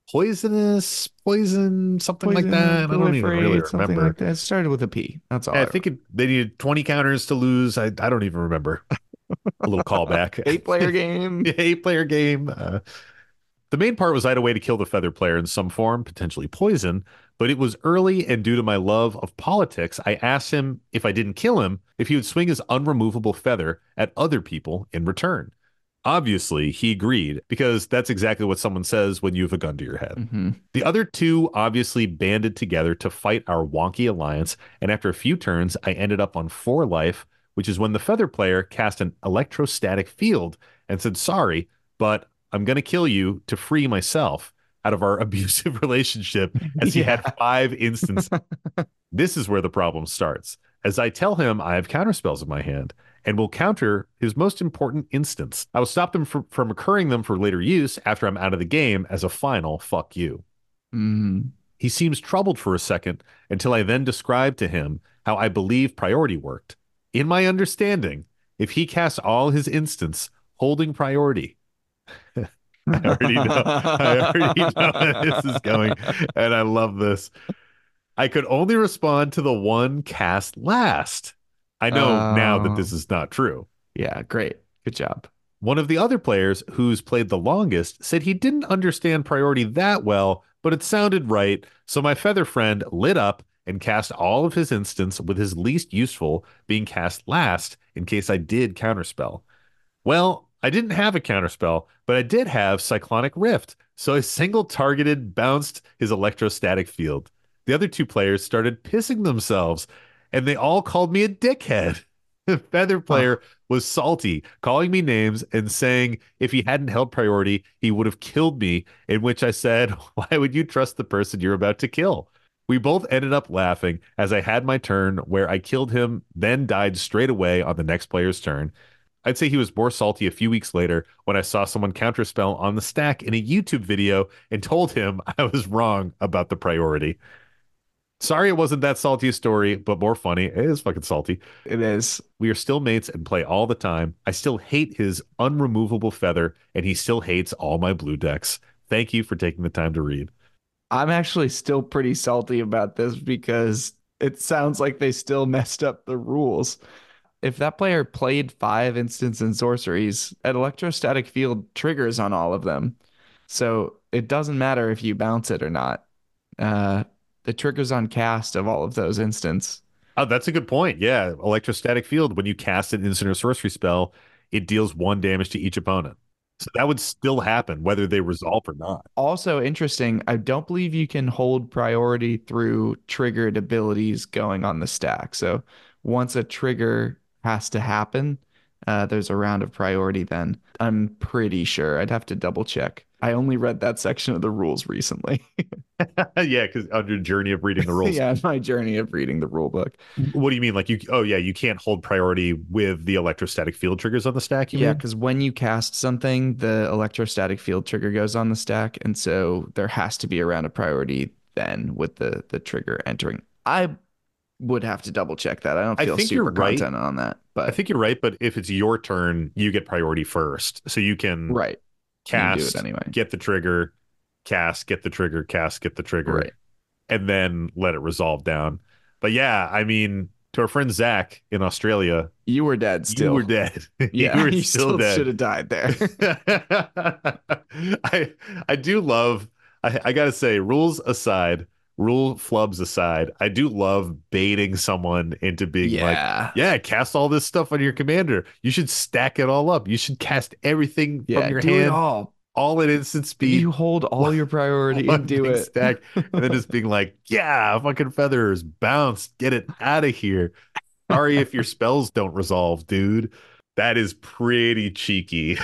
poison, something like poison that. I don't even really proliferate, something remember. like that. It started with a P. That's all. I think they needed 20 counters to lose. I don't even remember. A little callback. 8-player game. Yeah, 8-player game. The main part was I had a way to kill the feather player in some form, potentially poison, but it was early, and due to my love of politics, I asked him if I didn't kill him, if he would swing his unremovable feather at other people in return. Obviously, he agreed, because that's exactly what someone says when you have a gun to your head. Mm-hmm. The other two obviously banded together to fight our wonky alliance, and after a few turns, I ended up on 4 life, which is when the feather player cast an electrostatic field and said, sorry, but I'm going to kill you to free myself out of our abusive relationship, as he had 5 instances. This is where the problem starts, as I tell him I have counterspells in my hand and will counter his most important instance. I will stop them from occurring them for later use after I'm out of the game as a final fuck you. Mm. He seems troubled for a second until I then describe to him how I believe priority worked. In my understanding, if he casts all his instants holding priority, I already know where this is going, and I love this. I could only respond to the one cast last. I know now that this is not true. Yeah, great. Good job. One of the other players who's played the longest said he didn't understand priority that well, but it sounded right. So my feather friend lit up and cast all of his instants, with his least useful being cast last in case I did counterspell. Well, I didn't have a counterspell, but I did have Cyclonic Rift. So I single targeted bounced his electrostatic field. The other 2 players started pissing themselves, and they all called me a dickhead. The feather player was salty, calling me names and saying if he hadn't held priority, he would have killed me, in which I said, why would you trust the person you're about to kill? We both ended up laughing as I had my turn where I killed him, then died straight away on the next player's turn. I'd say he was more salty a few weeks later when I saw someone counterspell on the stack in a YouTube video and told him I was wrong about the priority. Sorry it wasn't that salty a story, but more funny. It is fucking salty. It is. We are still mates and play all the time. I still hate his unremovable feather, and he still hates all my blue decks. Thank you for taking the time to read. I'm actually still pretty salty about this because it sounds like they still messed up the rules. If that player played 5 instants and sorceries, an electrostatic field triggers on all of them. So it doesn't matter if you bounce it or not. The triggers on cast of all of those instants. Oh, that's a good point. Yeah, electrostatic field, when you cast an instant or sorcery spell, it deals 1 damage to each opponent. So that would still happen whether they resolve or not. Also interesting, I don't believe you can hold priority through triggered abilities going on the stack. So once a trigger has to happen, there's a round of priority then. I'm pretty sure. I'd have to double check. I only read that section of the rules recently. Yeah, because on your journey of reading the rules. Yeah, my journey of reading the rule book. What do you mean? Like you? Oh yeah, you can't hold priority with the electrostatic field triggers on the stack. You Yeah, mean? because when you cast something, the electrostatic field trigger goes on the stack, and so there has to be a round of priority then with the trigger entering. I would have to double check that. I don't I feel think you're super right. content on that, I but think you're right. But if it's your turn, you get priority first, so you can right, you do it cast, anyway. get the trigger, cast, get the trigger, cast, get the trigger, Right. and then let it resolve down. But yeah, I mean, to our friend Zach in Australia, You were dead you were still. dead. You Yeah, were you still still should dead. have died there. I do love, I gotta say, rules aside, rule flubs aside, I do love baiting someone into being like, Yeah. yeah, cast all this stuff on your commander. You should stack it all up. You should cast everything from Yeah, your do it hand all. all at instant speed. You hold all your priority and One do big it. stack, and then just being like, yeah, fucking feathers, bounce, get it out of here. Sorry if your spells don't resolve, dude. That is pretty cheeky.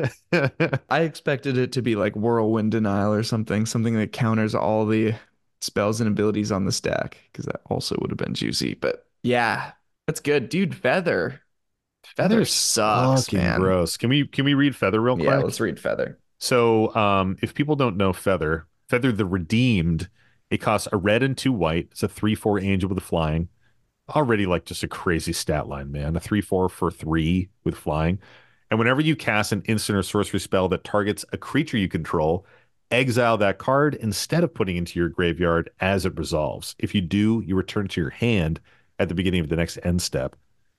I expected it to be like Whirlwind Denial or something, something that counters all the spells and abilities on the stack, because that also would have been juicy. But yeah, that's good. Dude, Feather. Feather Feather's sucks, fucking man. gross. Can we read Feather real Yeah, quick? let's read Feather. So, if people don't know Feather, Feather the Redeemed, it costs a red and two white. It's a 3/4 angel with a flying. Already like just a crazy stat line, man. A 3/4 for three with flying. And whenever you cast an instant or sorcery spell that targets a creature you control, exile that card instead of putting into your graveyard as it resolves. If you do, you return to your hand at the beginning of the next end step.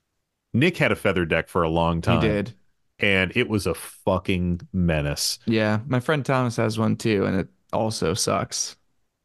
Nick had a feather deck for a long He time, did. and it was a fucking menace. Yeah, my friend Thomas has one too, and it also sucks.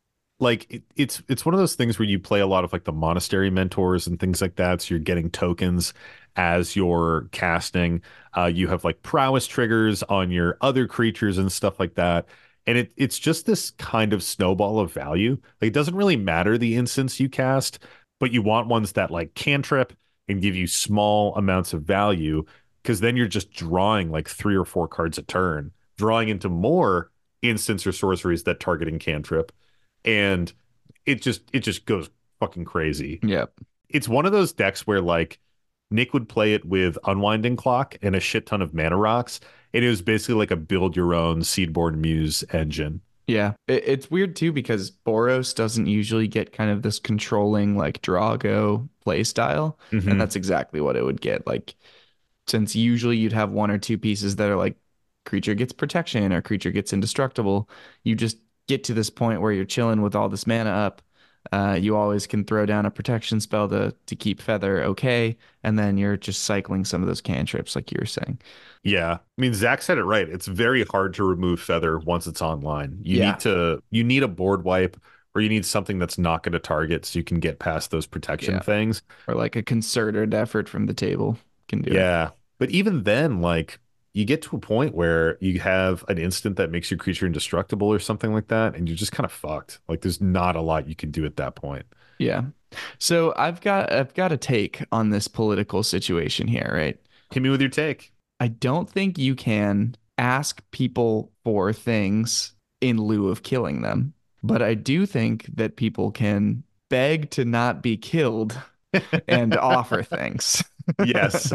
Like it's one of those things where you play a lot of like the monastery mentors and things like that. So you're getting tokens as you're casting. You have like prowess triggers on your other creatures and stuff like that. And it's just this kind of snowball of value. Like it doesn't really matter the instance you cast, but you want ones that like cantrip and give you small amounts of value because then you're just drawing like 3 or 4 cards a turn, drawing into more instants or sorceries that targeting cantrip and it just goes fucking crazy. Yep. It's one of those decks where like Nick would play it with Unwinding Clock and a shit ton of mana rocks, and it was basically like a build your own Seedborn Muse engine. Yeah. It's weird too because Boros doesn't usually get kind of this controlling like Drago play style, and Hmm. that's exactly what it would get. Like since usually you'd have one or two pieces that are like creature gets protection or creature gets indestructible, you just get to this point where you're chilling with all this mana up. You always can throw down a protection spell to keep Feather okay, and then you're just cycling some of those cantrips, like you were saying. Yeah. I mean, Zach said it right. It's very hard to remove Feather once it's online. Yeah, You need a board wipe or you need something that's not going to target so you can get past those protection yeah, things. or like a concerted effort from the table can do it. Yeah. But even then, like you get to a point where you have an instant that makes your creature indestructible or something like that, and you're just kind of fucked. Like there's not a lot you can do at that point. Yeah. So I've got a take on this political situation here, right? Hit me with your take. I don't think you can ask people for things in lieu of killing them, but I do think that people can beg to not be killed and offer things. Yes.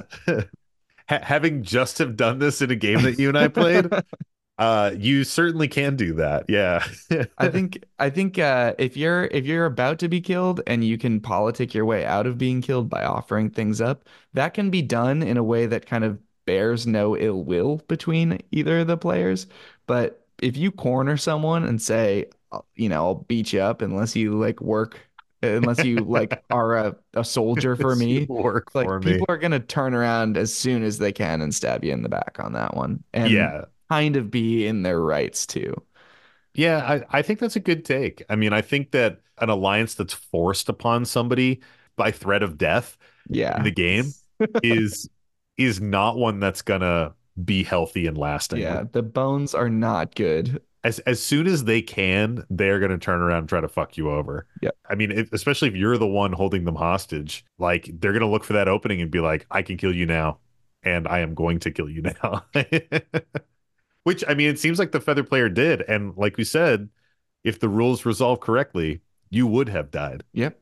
Having just have done this in a game that you and I played, you certainly can do that. Yeah. I think if you're about to be killed and you can politic your way out of being killed by offering things up, that can be done in a way that kind of bears no ill will between either of the players. But if you corner someone and say, I'll beat you up unless you like are a soldier for Yes, you me, work for like me. people are gonna turn around as soon as they can and stab you in the back on that one. And Yeah. kind of be in their rights too. Yeah, I think that's a good take. I mean, I think that an alliance that's forced upon somebody by threat of death in the Yeah. game is is not one that's gonna be healthy and lasting. Like Yeah. The bones are not good. as soon as they can, they're gonna turn around and try to fuck you over. Yep. I mean, especially if you're the one holding them hostage, like they're gonna look for that opening and be like, I can kill you now. and I am going to kill you now. Which, I mean, it seems like the feather player did. And like we said, if the rules resolve correctly, you would have died. Yep.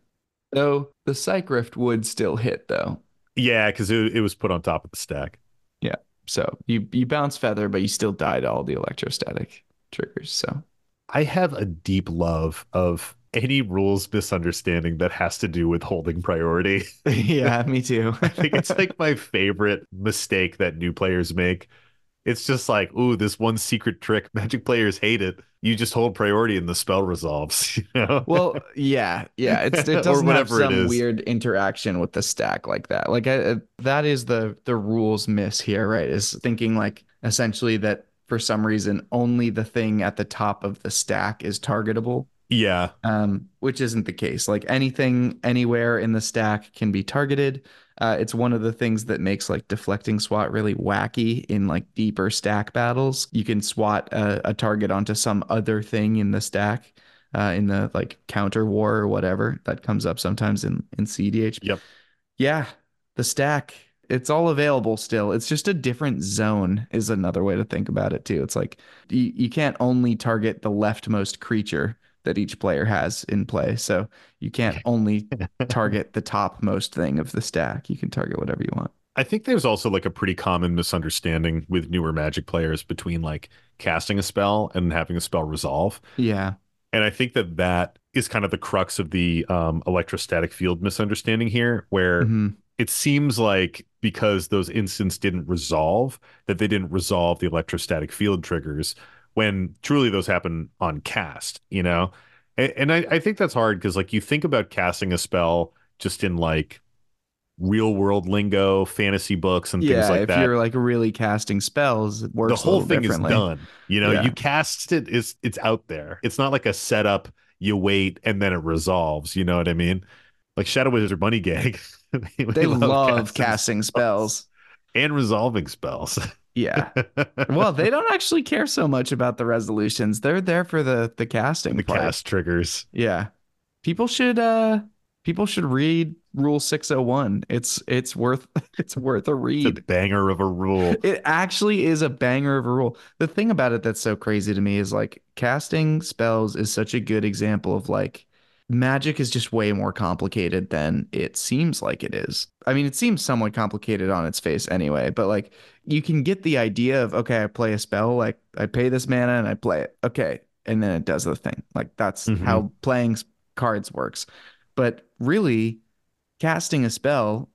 So the Psych Rift would still hit though. Yeah, because it was put on top of the stack. Yeah. So you bounce feather, but you still died all the electrostatic triggers. So I have a deep love of any rules misunderstanding that has to do with holding priority. yeah, me too. I think it's like my favorite mistake that new players make. It's just like, ooh, this one secret trick. Magic players hate it. You just hold priority and the spell resolves, you know? Well, yeah. It Or doesn't have whatever it some is. weird interaction with the stack like that. Like that is the rules miss here, right? Is thinking like essentially that for some reason only the thing at the top of the stack is targetable, Yeah. which isn't the case. Like anything anywhere in the stack can be targeted. It's one of the things that makes like deflecting SWAT really wacky in like deeper stack battles. You can SWAT a target onto some other thing in the stack, in the like counter war or whatever that comes up sometimes in CDH. Yep. Yeah, the stack, it's all available still. It's just a different zone is another way to think about it too. It's like you can't only target the leftmost creature that each player has in play. So you can't only target the topmost thing of the stack. You can target whatever you want. I think there's also like a pretty common misunderstanding with newer Magic players between like casting a spell and having a spell resolve. Yeah. And I think that that is kind of the crux of the electrostatic field misunderstanding here, where Hmm. it seems like because those instants didn't resolve, that they didn't resolve the electrostatic field triggers when truly those happen on cast, you know? And I think that's hard because like you think about casting a spell just in like real world lingo, fantasy books and things Yeah. like If that. you're like really casting spells, it The works a whole little thing is differently. done. You know, you Yeah. cast it, is it's out there. It's not like a setup, you wait and then it resolves. You know what I mean? Like Shadow Wizard Money Gang, they They love love casting casting spells spells. and resolving spells. Yeah. Well, they don't actually care so much about the resolutions. They're there for the casting The part. cast triggers. Yeah. People should people should read Rule 601. It's worth it's worth a It's a read. banger of a rule. It actually is a banger of a rule. The thing about it that's so crazy to me is like casting spells is such a good example of like magic is just way more complicated than it seems like it is. I mean, it seems somewhat complicated on its face anyway, but like you can get the idea of okay, I play a spell, like I pay this mana and I play it. Okay, and then it does the thing. Like that's Hmm. how playing cards works. But really, casting a spell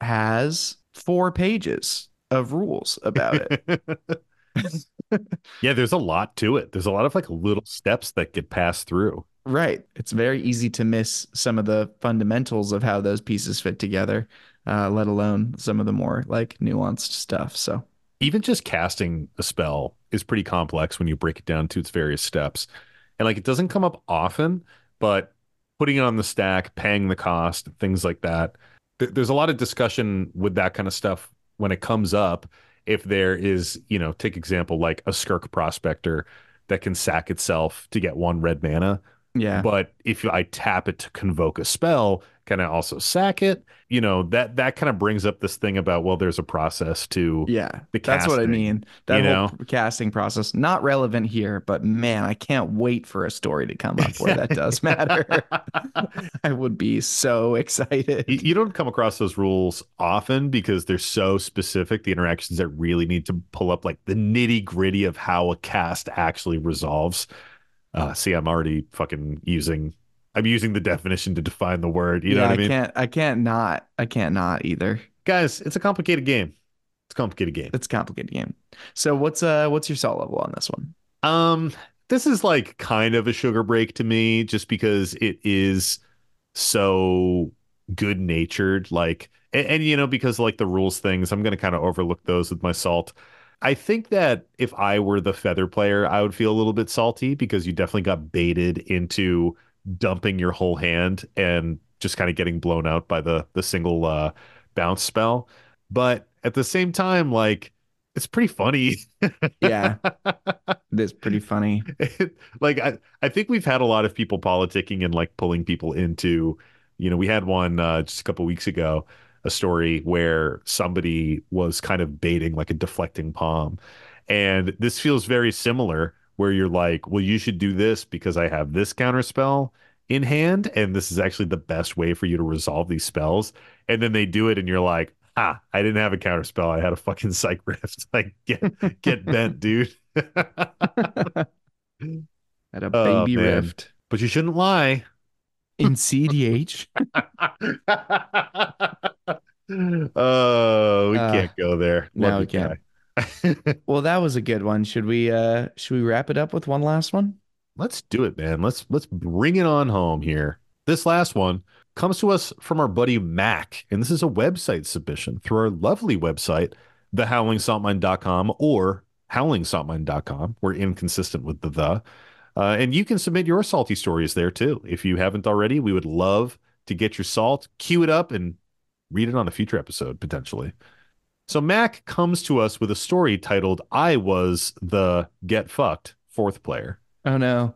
has 4 pages of rules about it. Yeah, there's a lot to it. There's a lot of like little steps that get passed through. Right. It's very easy to miss some of the fundamentals of how those pieces fit together, let alone some of the more like nuanced stuff. So, Even just casting a spell is pretty complex when you break it down to its various steps. And like it doesn't come up often, but putting it on the stack, paying the cost, things like that. There's a lot of discussion with that kind of stuff when it comes up. If there is, you know, take example like a Skirk Prospector that can sack itself to get 1 red mana. yeah. But if I tap it to convoke a spell, can I also sack it? You know, that kind of brings up this thing about, well, there's a process to Yeah. the That's what I casting, mean. you That whole know? casting process, not relevant here, but man, I can't wait for a story to come up where that does matter. I would be so excited. You don't come across those rules often because they're so specific, the interactions that really need to pull up like the nitty gritty of how a cast actually resolves. See, I'm using the definition to define the word. You know Yeah, what I mean? I can't not either. Guys, it's a complicated game. It's a complicated game. It's a complicated game. So what's your salt level on this one? Um, this is like kind of a sugar break to me just because it is so good natured. Like, and you know, because like the rules things, I'm going to kind of overlook those with my salt. I think that if I were the feather player, I would feel a little bit salty because you definitely got baited into dumping your whole hand and just kind of getting blown out by the single bounce spell. But at the same time, like it's pretty funny. Yeah, it is pretty funny. Like I think we've had a lot of people politicking and like pulling people into, you know, we had one just a couple weeks ago a story where somebody was kind of baiting like a deflecting palm. And this feels very similar, where you're like, well, you should do this because I have this counter spell in hand, and this is actually the best way for you to resolve these spells. And then they do it, and you're like, ah, I didn't have a counter spell. I had a fucking psych rift. Like, get bent, dude. At a Oh baby man. rift But you shouldn't lie. in CDH. Oh, we can't go there. Love No, you, we can't. guy. Well, that was a good one. Should we wrap it up with one last one? Let's do it, man. Let's bring it on home here. This last one comes to us from our buddy Mac, and this is a website submission through our lovely website, thehowlingsaltmine.com or howlingsaltmine.com. We're inconsistent with the. And you can submit your salty stories there too. If you haven't already, we would love to get your salt, queue it up, and read it on a future episode potentially. So Mac comes to us with a story titled "I was the get fucked fourth player." Oh no.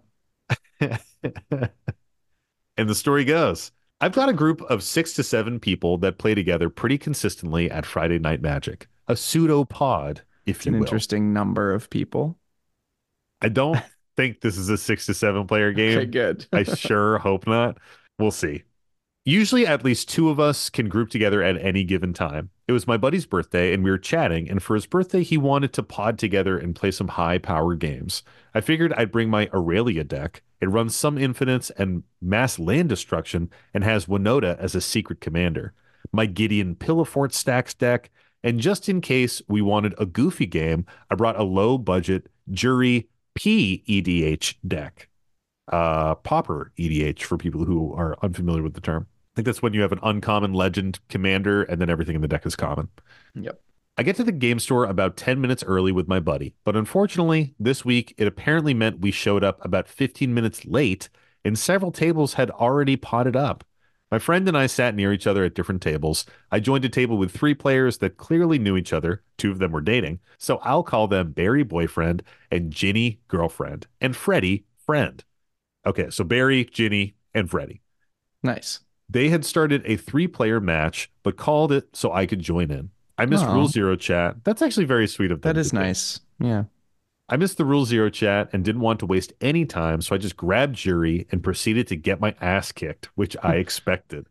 And the story goes, I've got a group of 6 to 7 people that play together pretty consistently at Friday Night Magic, a pseudo pod, if It's you an will. interesting number of people. I don't think this is a 6 to 7 player game. Okay, good. I sure hope not. We'll see. Usually at least 2 of us can group together at any given time. It was my buddy's birthday and we were chatting, and for his birthday he wanted to pod together and play some high power games. I figured I'd bring my Aurelia deck. It runs some infinites and mass land destruction and has Winota as a secret commander. My Gideon Pillowfort stacks deck, and just in case we wanted a goofy game, I brought a low budget Jury PEDH deck. Pauper EDH for people who are unfamiliar with the term. I think that's when you have an uncommon legend commander and then everything in the deck is common. Yep. I get to the game store about 10 minutes early with my buddy, but unfortunately, this week it apparently meant we showed up about 15 minutes late and several tables had already potted up. My friend and I sat near each other at different tables. I joined a table with 3 players that clearly knew each other. 2 of them were dating, so I'll call them Barry boyfriend and Ginny girlfriend and Freddie friend. Okay, so Barry, Ginny, and Freddie. Nice. They had started a 3-player match, but called it so I could join in. I missed Aw. Rule Zero chat. That's actually very sweet of them. That is to do. nice. Yeah. I missed the Rule Zero chat and didn't want to waste any time, so I just grabbed Jury and proceeded to get my ass kicked, which I expected.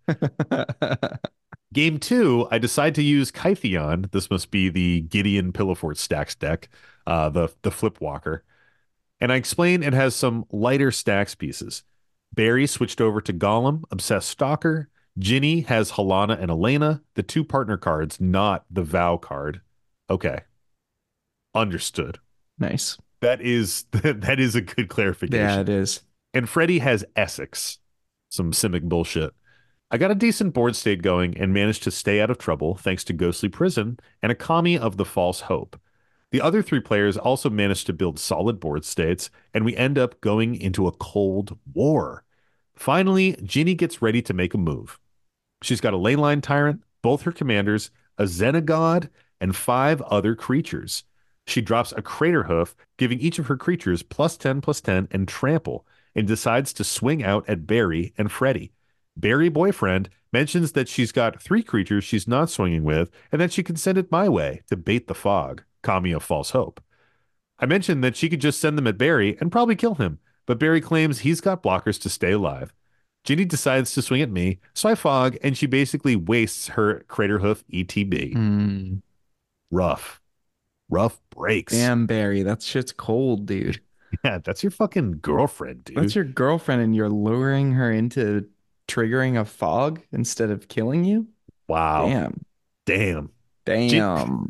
Game 2, I decide to use Kytheon. This must be the Gideon Pillowfort stacks deck, the flip walker. And I explain it has some lighter stacks pieces. Barry switched over to Gollum, Obsessed Stalker. Ginny has Halana and Elena, the 2 partner cards, not the Vow card. Okay. Understood. Nice. That is a good clarification. Yeah, it is. And Freddie has Essex. Some Simic bullshit. I got a decent board state going and managed to stay out of trouble thanks to Ghostly Prison and a Kami of the False Hope. The other 3 players also managed to build solid board states, and we end up going into a cold war. Finally, Ginny gets ready to make a move. She's got a Leyline Tyrant, both her commanders, a Xenagod, and 5 other creatures. She drops a Crater Hoof, giving each of her creatures +10/+10 and trample, and decides to swing out at Barry and Freddie. Barry boyfriend mentions that she's got 3 creatures she's not swinging with, and that she can send it my way to bait the fog. Kami of False Hope. I mentioned that she could just send them at Barry and probably kill him, but Barry claims he's got blockers to stay alive. Ginny decides to swing at me, so I fog, and she basically wastes her Crater Hoof ETB. Mm. Rough breaks. Damn, Barry, that shit's cold, dude. Yeah, that's your fucking girlfriend, dude. That's your girlfriend, and you're luring her into triggering a fog instead of killing you? Wow. Damn. Damn,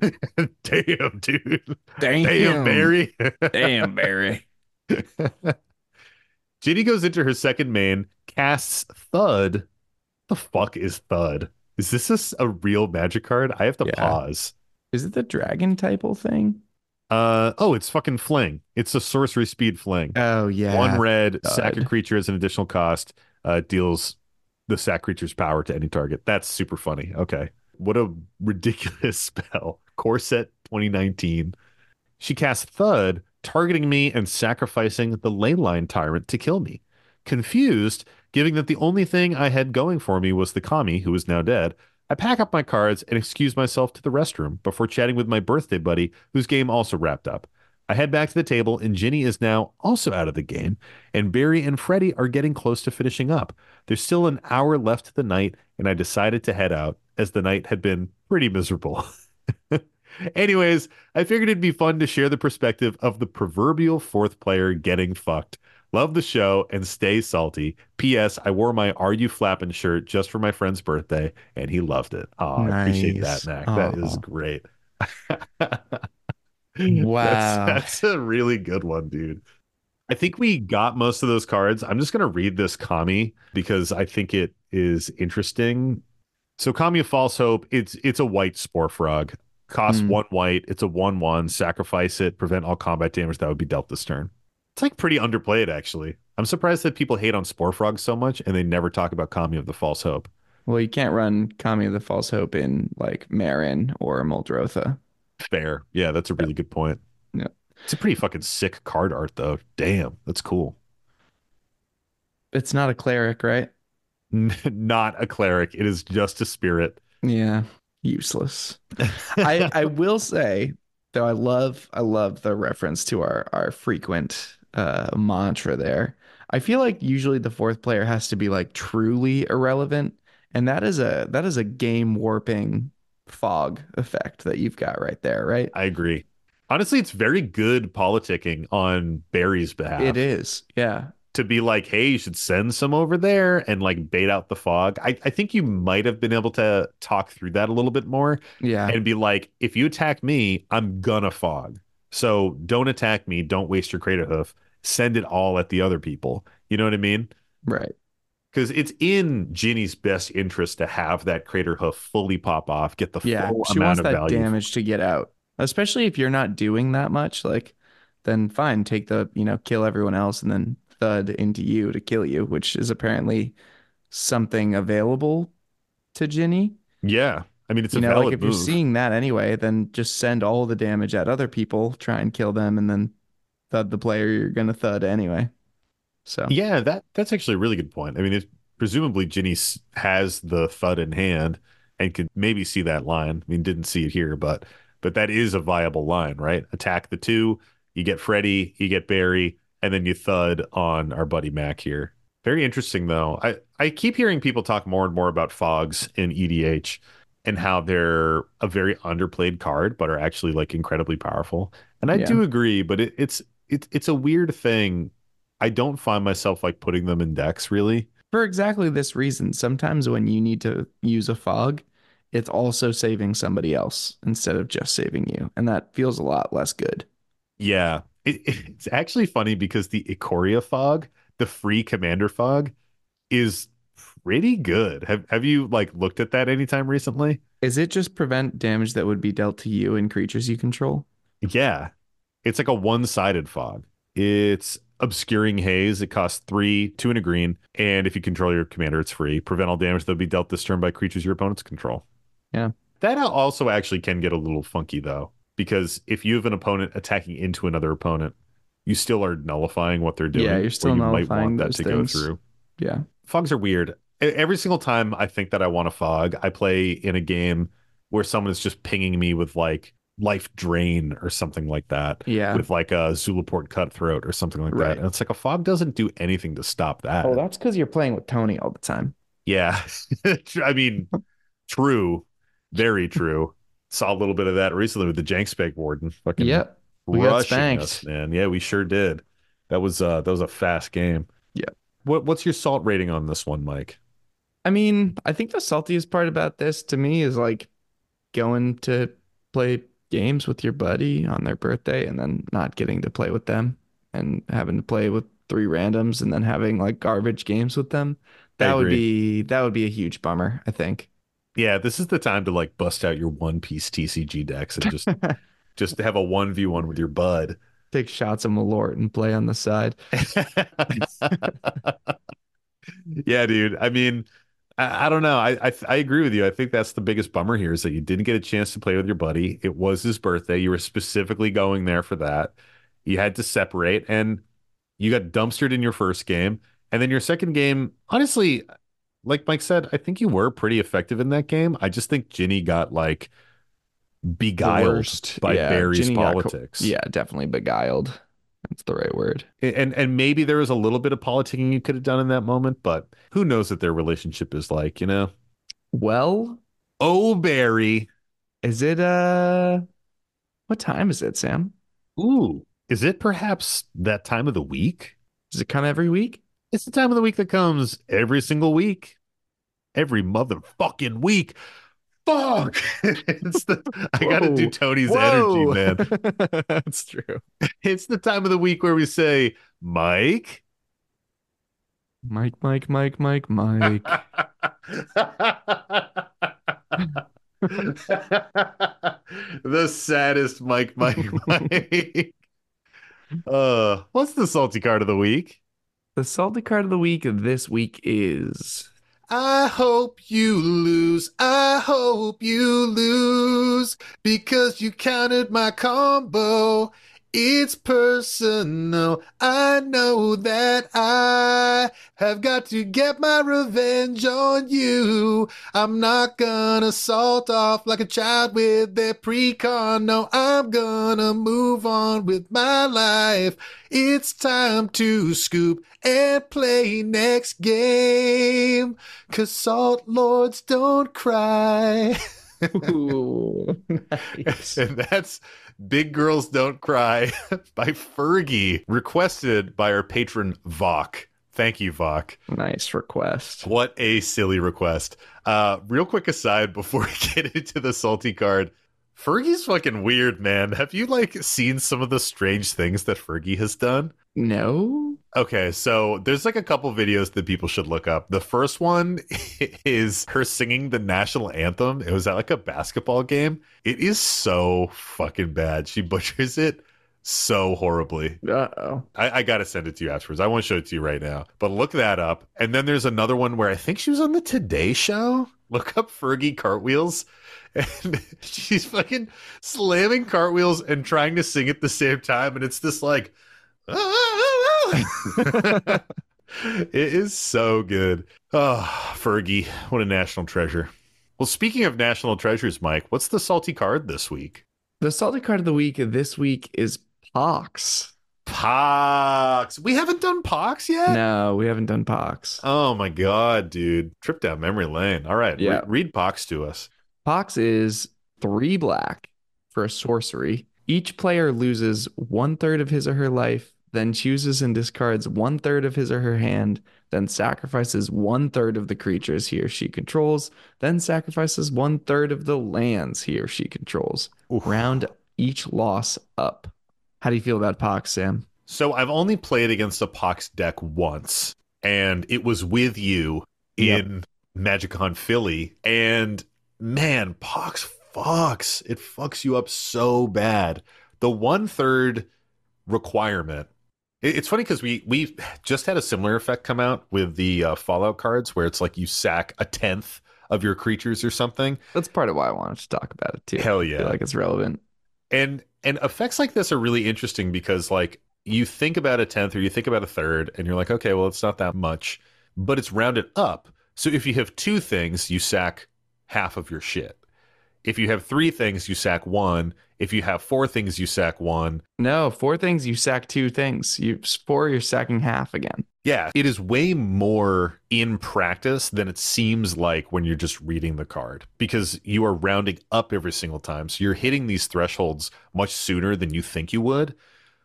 dude. Damn, Barry. Damn, Barry. Ginny goes into her second main, casts Thud. The fuck is Thud? Is this a real magic card? I have to pause. Is it the dragon type thing? It's fucking Fling. It's a sorcery speed Fling. Oh, yeah. 1 red, Thud. sack a creature as an additional cost, deals the sack creature's power to any target. That's super funny. Okay. What a ridiculous spell. Corset 2019. She casts Thud, targeting me and sacrificing the Leyline Tyrant to kill me. Confused, given that the only thing I had going for me was the Kami, who is now dead, I pack up my cards and excuse myself to the restroom before chatting with my birthday buddy, whose game also wrapped up. I head back to the table, and Ginny is now also out of the game, and Barry and Freddie are getting close to finishing up. There's still an hour left of the night, and I decided to head out, as the night had been pretty miserable. Anyways, I figured it'd be fun to share the perspective of the proverbial fourth player getting fucked. Love the show and stay salty. P.S. I wore my Are You Flappin' shirt just for my friend's birthday, and he loved it. Oh, I appreciate that, Nice. Mac. That is Oh, great. wow. That's a really good one, dude. I think we got most of those cards. I'm just gonna read this Kami because I think it is interesting. So Kami of False Hope, it's a white spore frog. Costs Mm. 1 white. It's a 1/1. Sacrifice it. Prevent all combat damage that would be dealt this turn. It's like pretty underplayed, actually. I'm surprised that people hate on spore frogs so much and they never talk about Kami of the False Hope. Well, you can't run Kami of the False Hope in like Marin or Muldrotha. Fair. Yeah, that's a Yeah. really good point. Yeah. It's a pretty fucking sick card art, though. Damn, that's cool. It's not a cleric, right? Not a cleric. It is just a spirit. Yeah. Useless. I will say though I love the reference to our frequent mantra there. I feel like usually the fourth player has to be like truly irrelevant, and that is a game warping fog effect that you've got right there, right? I agree. Honestly, it's very good politicking on Barry's It behalf is. Yeah. to be like, hey, you should send some over there and like bait out the fog. I think you might have been able to talk through that a little bit more Yeah. and be like, if you attack me, I'm gonna fog. So don't attack me. Don't waste your crater hoof. Send it all at the other people. You know what I mean? Right. Because it's in Ginny's best interest to have that crater hoof fully pop off, get the Yeah. full She amount wants of that value. damage to get out. Especially if you're not doing that much, like then fine, take kill everyone else and then thud into you to kill you, which is apparently something available to Ginny. Yeah. I mean, it's a Like valid if you're move. seeing that anyway, then just send all the damage at other people, try and kill them, and then thud the player you're gonna thud anyway. So Yeah, that's actually a really good point. I mean, presumably Ginny has the thud in hand and could maybe see that line. I mean, didn't see it here, but that is a viable line, right? Attack the two, you get Freddy, you get Barry, and then you thud on our buddy Mac here. Very interesting though. I keep hearing people talk more and more about fogs in EDH and how they're a very underplayed card, but are actually like incredibly powerful. And I yeah. do agree, but it's a weird thing. I don't find myself like putting them in decks really. For exactly this reason, sometimes when you need to use a fog, it's also saving somebody else instead of just saving you. And that feels a lot less good. Yeah. It's actually funny because the Ikoria fog, the free commander fog, is pretty good. Have you like looked at that anytime recently? Is it just prevent damage that would be dealt to you and creatures you control? Yeah. It's like a one-sided fog. It's obscuring haze. It costs 3, 2 and a green. And if you control your commander, it's free. Prevent all damage that will be dealt this turn by creatures your opponents control. Yeah. That also actually can get a little funky though, because if you have an opponent attacking into another opponent, you still are nullifying what they're Yeah, doing, you're or still you might nullifying want that those to go things. through. Yeah. Fogs are weird. Every single time I think that I want a fog, I play in a game where someone is just pinging me with like life drain or something like that, Yeah. with like a Zulaport cutthroat or something like that. Right. And it's like a fog doesn't do anything to stop Oh, that. that's because you're playing with Tony all the time. Yeah. I mean, true. Very true. Saw a little bit of that recently with the Jankspeg Warden fucking Yep. We got rushing us, spanked. man. Yeah, we sure did. That was a fast game. Yeah. What's your salt rating on this one, Mike? I mean, I think the saltiest part about this to me is like going to play games with your buddy on their birthday and then not getting to play with them and having to play with three randoms and then having like garbage games with them. I That would agree. be that would be a huge bummer, I think. Yeah, this is the time to like bust out your One Piece TCG decks and just have a 1v1 with your bud. Take shots of Malort and play on the side. Yeah, dude. I mean, I don't know. I agree with you. I think that's the biggest bummer here is that you didn't get a chance to play with your buddy. It was his birthday. You were specifically going there for that. You had to separate, and you got dumpstered in your first game. And then your second game, honestly, like Mike said, I think you were pretty effective in that game. I just think Ginny got like The beguiled worst. by Yeah, Barry's Ginny got politics. yeah, definitely beguiled. That's the right word. And maybe there was a little bit of politicking you could have done in that moment, but who knows what their relationship is like, you know? Well, Oh, Barry. is it what time is it, Sam? Ooh. Is it perhaps that time of the week? Does it come every week? It's the time of the week that comes every single week. Every motherfucking week. Fuck. I gotta do Whoa. Tony's energy, Whoa. man. That's true. It's the time of the week where we say, Mike. Mike, Mike, Mike, Mike, Mike. The saddest Mike. What's the salty card of the week? The salty card of the week this week is I hope you lose. I hope you lose because you countered my combo. It's personal. I know that I have got to get my revenge on you. I'm not gonna salt off like a child with their pre-con. No, I'm gonna move on with my life. It's time to scoop and play next game. 'Cause salt lords don't cry. ooh, nice. And that's Big Girls Don't Cry by Fergie, requested by our patron Vok. Thank you, Vok. Nice request. What a silly request. Real quick aside before we get into the salty card. Fergie's fucking weird, man. Have you like seen some of the strange things that Fergie has done? No? Okay, so there's like a couple videos that people should look up. The first one is her singing the national anthem. It was at like a basketball game. It is so fucking bad. She butchers it so horribly. Uh-oh. I gotta send it to you afterwards. I won't show it to you right now, but look that up. And then there's another one where I think she was on the Today Show. Look up Fergie cartwheels. And she's fucking slamming cartwheels and trying to sing at the same time. And it's this like, it is so good. Oh, Fergie, what a national treasure. Well, speaking of national treasures, Mike, what's the salty card this week? The salty card of the week this week is Pox. Pox. We haven't done Pox yet? No, we haven't done Pox. Oh my God, dude. Trip down memory lane. All right. Yeah. Read Pox to us. Pox is 3 black for a sorcery. Each player loses 1/3 of his or her life, then chooses and discards 1/3 of his or her hand, then sacrifices 1/3 of the creatures he or she controls, then sacrifices 1/3 of the lands he or she controls. Oof. Round each loss up. How do you feel about Pox, Sam? So I've only played against a Pox deck once, and it was with you Yep. in MagicCon Philly. And man, Pox fucks. It fucks you up so bad. The 1/3 requirement. It's funny because we just had a similar effect come out with the Fallout cards, where it's like you sack 1/10 of your creatures or something. That's part of why I wanted to talk about it too. Hell I yeah. feel like it's relevant. And effects like this are really interesting because like you think about 1/10 or you think about 1/3 and you're like, okay, well, it's not that much, but it's rounded up. So if you have 2 things, you sack half of your shit. If you have 3 things, you sack 1. If you have 4 things, you sack 1. No, 4 things, you sack 2 things. 4, you're sacking half again. Yeah, it is way more in practice than it seems like when you're just reading the card because you are rounding up every single time. So you're hitting these thresholds much sooner than you think you would.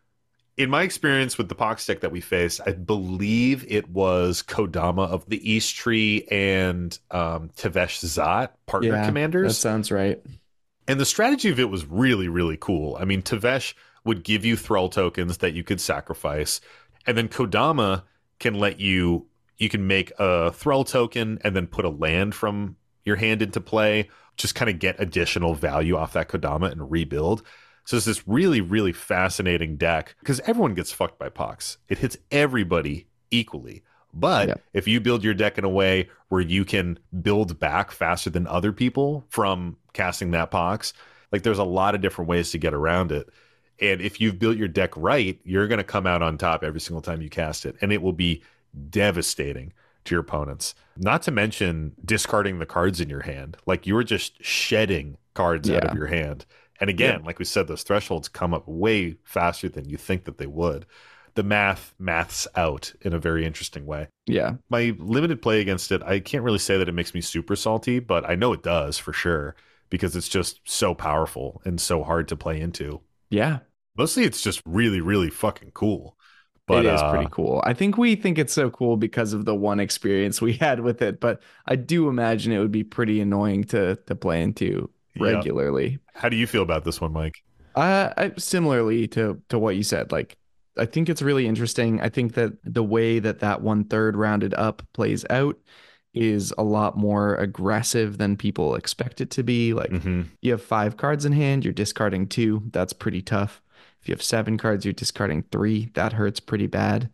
In my experience with the Pox deck that we faced, I believe it was Kodama of the East Tree and Tavesh Zot, partner That commanders. sounds right. And the strategy of it was really, really cool. I mean, Tavesh would give you Thrall tokens that you could sacrifice. And then Kodama can let you can make a Thrall token and then put a land from your hand into play, just kind of get additional value off that Kodama and rebuild. So it's this really, really fascinating deck because everyone gets fucked by Pox. It hits everybody equally. But Yep. if you build your deck in a way where you can build back faster than other people from casting that Pox, like there's a lot of different ways to get around it. And if you've built your deck right, you're going to come out on top every single time you cast it. And it will be devastating to your opponents. Not to mention discarding the cards in your hand. Like you were just shedding cards out of Yeah. your hand. And again, like we said, those thresholds come up way faster than you think that they would. The maths out in a very interesting way. Yeah. My limited play against it, I can't really say that it makes me super salty, but I know it does for sure because it's just so powerful and so hard to play into. Yeah. Mostly it's just really, really fucking cool. But It is pretty cool. I think we think it's so cool because of the one experience we had with it, but I do imagine it would be pretty annoying to play into regularly. How do you feel about this one, Mike? Similarly to what you said, like I think it's really interesting. I think that the way that 1/3 rounded up plays out is a lot more aggressive than people expect it to be. Like you have 5 cards in hand, you're discarding 2. That's pretty tough. If you have 7 cards, you're discarding 3. That hurts pretty bad.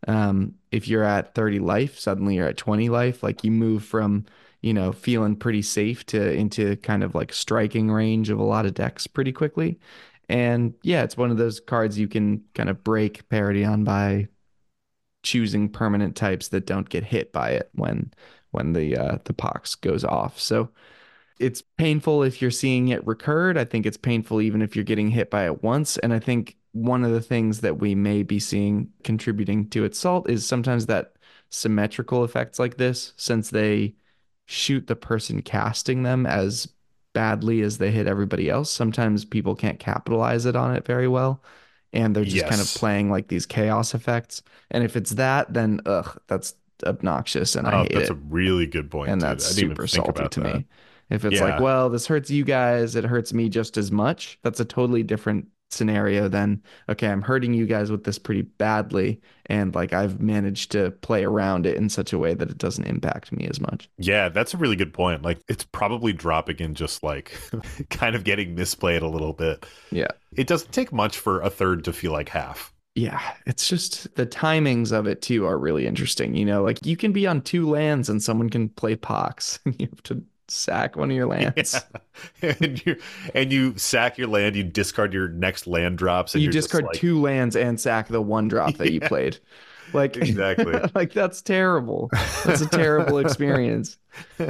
If you're at 30 life, suddenly you're at 20 life. Like you move from, feeling pretty safe to into kind of like striking range of a lot of decks pretty quickly. And yeah, it's one of those cards you can kind of break parity on by choosing permanent types that don't get hit by it when the pox goes off. So it's painful if you're seeing it recurred. I think it's painful even if you're getting hit by it once. And I think one of the things that we may be seeing contributing to its salt is sometimes that symmetrical effects like this, since they shoot the person casting them as badly as they hit everybody else. Sometimes people can't capitalize it on it very well. And they're just kind of playing like these chaos effects. And if it's that, then that's obnoxious and I hate that's it. a really good point. And dude. that's I didn't even super think salty about to that. me. If it's like, well, this hurts you guys, it hurts me just as much. That's a totally different scenario than, okay, I'm hurting you guys with this pretty badly. And like I've managed to play around it in such a way that it doesn't impact me as much. Yeah, that's a really good point. Like it's probably dropping in just like kind of getting misplayed a little bit. Yeah. It doesn't take much for a third to feel like half. Yeah, it's just the timings of it too are really interesting. Like you can be on 2 lands and someone can play Pox and you have to sack one of your lands. Yeah. and you sack your land, you discard your next land drops, and you you're discard just like, 2 lands and sack the 1 drop that you played. Like exactly. like that's terrible. That's a terrible experience.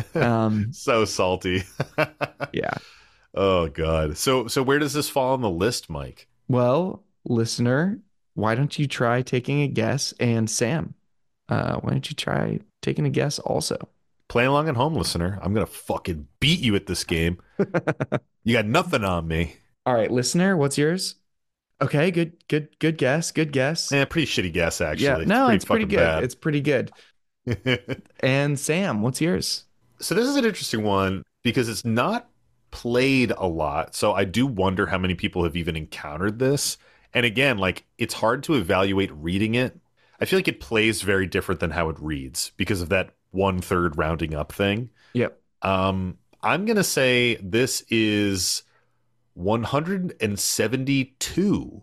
So salty. Yeah. Oh God. So where does this fall on the list, Mike? Well, listener, why don't you try taking a guess? And Sam, why don't you try taking a guess also? Play along at home, listener. I'm gonna fucking beat you at this game. You got nothing on me. All right, listener, what's yours? Okay, good guess. Good guess. Yeah, pretty shitty guess, actually. Yeah, no, it's pretty good. Bad. It's pretty good. And Sam, what's yours? So this is an interesting one because it's not played a lot. So I do wonder how many people have even encountered this. And again, like it's hard to evaluate reading it. I feel like it plays very different than how it reads because of that 1/3 rounding up thing. Yep. I'm gonna say this is 172.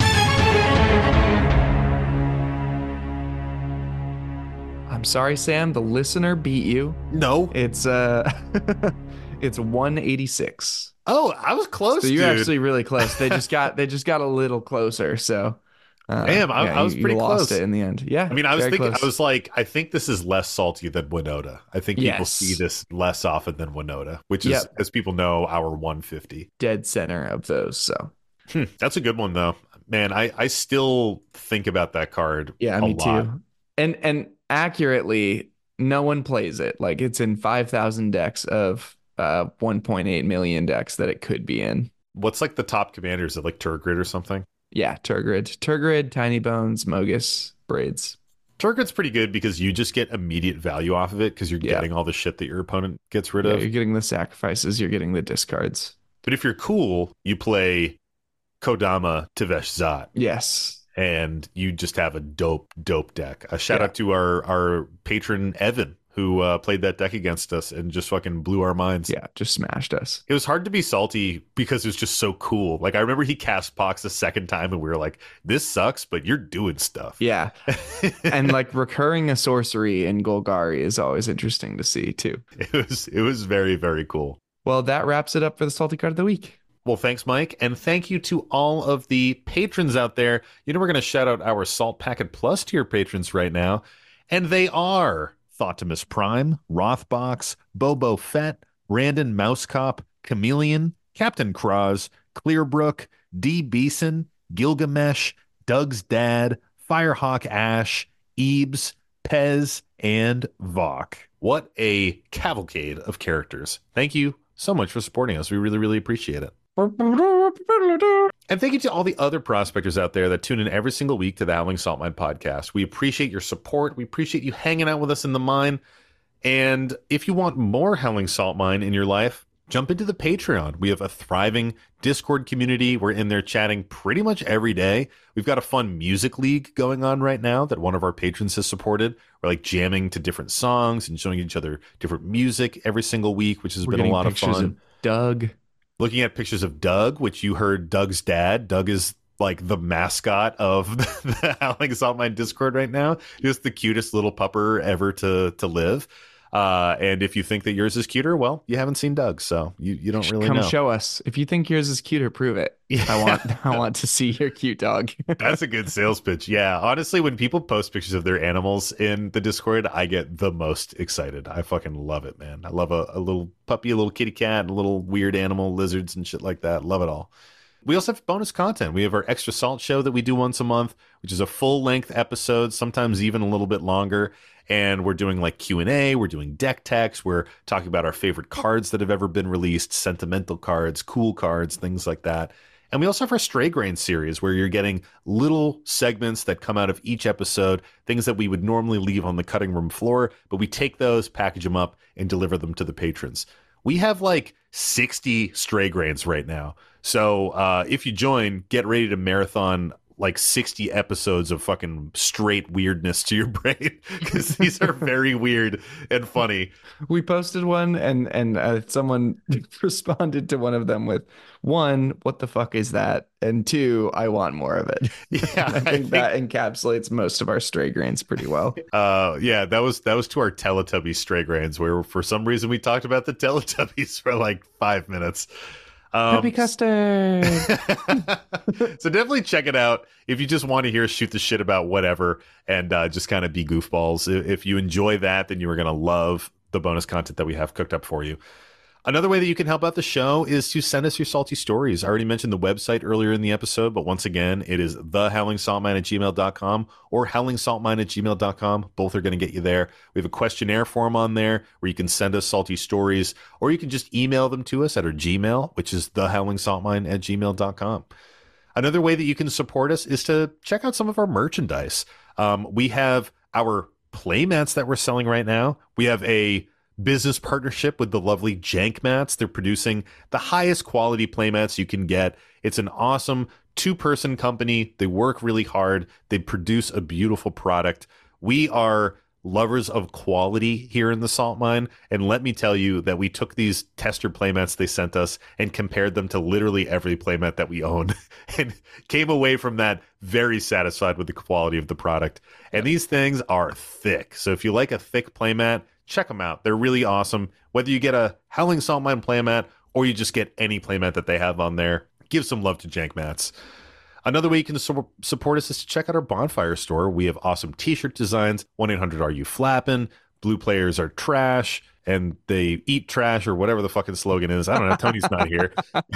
I'm sorry, Sam. The listener beat you. No. It's it's 186. Oh, I was close. So you're dude. actually really close. They just got a little closer. So damn, I was pretty you close. lost it in the end. Yeah. I mean, I was thinking, close. I was like, I think this is less salty than Winota. I think people Yes. see this less often than Winota, which is, as people know, our 150. Dead center of those. So that's a good one, though. Man, I still think about that card. Yeah, me too. And accurately, no one plays it. Like it's in 5,000 decks of 1.8 million decks that it could be in. What's like the top commanders of like Turgid or something? Yeah, Turgid, Tiny Bones, Mogus, Braids. Turgid's pretty good because you just get immediate value off of it because you're getting all the shit that your opponent gets rid of. You're getting the sacrifices, you're getting the discards. But if you're cool, you play Kodama Tevesh Zat. Yes. And you just have a dope deck. A shout out to our patron Evan, who played that deck against us and just fucking blew our minds. Yeah, just smashed us. It was hard to be salty because it was just so cool. Like I remember he cast Pox the second time and we were like, this sucks, but you're doing stuff. Yeah. And like recurring a sorcery in Golgari is always interesting to see too. It was very, very cool. Well, that wraps it up for the Salty Card of the Week. Well, thanks, Mike. And thank you to all of the patrons out there. We're going to shout out our Salt Packet Plus tier patrons right now. And they are Thotimus Prime, Rothbox, Bobo Fett, Randon Mousecop, Chameleon, Captain Cross, Clearbrook, D. Beeson, Gilgamesh, Doug's Dad, Firehawk Ash, Ebes, Pez, and Vok. What a cavalcade of characters. Thank you so much for supporting us. We really, really appreciate it. And thank you to all the other prospectors out there that tune in every single week to the Howling Salt Mine podcast. We appreciate your support. We appreciate you hanging out with us in the mine. And if you want more Howling Salt Mine in your life, jump into the Patreon. We have a thriving Discord community. We're in there chatting pretty much every day. We've got a fun music league going on right now that one of our patrons has supported. We're like jamming to different songs and showing each other different music every single week, which has been a lot of fun. Of Doug. Looking at pictures of Doug, which you heard Doug's dad. Doug is like the mascot of the Howling Salt Mine Discord right now. Just the cutest little pupper ever to live. And if you think that yours is cuter, well, you haven't seen Doug, so you don't really know. Come show us. If you think yours is cuter, prove it. Yeah. I want to see your cute dog. That's a good sales pitch. Yeah. Honestly, when people post pictures of their animals in the Discord, I get the most excited. I fucking love it, man. I love a little puppy, a little kitty cat, a little weird animal, lizards and shit like that. Love it all. We also have bonus content. We have our Extra Salt show that we do once a month, which is a full-length episode, sometimes even a little bit longer. And we're doing like Q&A, we're doing deck techs, we're talking about our favorite cards that have ever been released, sentimental cards, cool cards, things like that. And we also have our Stray Grain series where you're getting little segments that come out of each episode, things that we would normally leave on the cutting room floor, but we take those, package them up, and deliver them to the patrons. We have like 60 Stray Grains right now. So if you join, get ready to marathon like 60 episodes of fucking straight weirdness to your brain, because these are very weird and funny. We posted one and someone responded to one of them with, one, what the fuck is that? And two, I want more of it. Yeah, I think that encapsulates most of our Stray Grains pretty well. Yeah, that was to our Teletubbies Stray Grains, where for some reason we talked about the Teletubbies for like 5 minutes. Happy custard. So definitely check it out if you just want to hear us shoot the shit about whatever and just kind of be goofballs. If you enjoy that, then you are going to love the bonus content that we have cooked up for you. Another way that you can help out the show is to send us your salty stories. I already mentioned the website earlier in the episode, but once again, it is thehowlingsaltmine@gmail.com or howlingsaltmine@gmail.com. Both are going to get you there. We have a questionnaire form on there where you can send us salty stories, or you can just email them to us at our Gmail, which is thehowlingsaltmine@gmail.com. Another way that you can support us is to check out some of our merchandise. We have our playmats that we're selling right now. We have a business partnership with the lovely Jank Mats. They're producing the highest quality playmats you can get. It's an awesome two-person company. They work really hard. They produce a beautiful product. We are lovers of quality here in the salt mine, and let me tell you that we took these tester playmats they sent us and compared them to literally every playmat that we own and came away from that very satisfied with the quality of the product. And these things are thick. So if you like a thick playmat, check them out. They're really awesome. Whether you get a Howling Salt Mine playmat or you just get any playmat that they have on there, give some love to Jank Mats. Another way you can support us is to check out our Bonfire store. We have awesome t-shirt designs. 1-800-RU-FLAPPIN'. Blue players are trash and they eat trash, or whatever the fucking slogan is. I don't know. Tony's not here.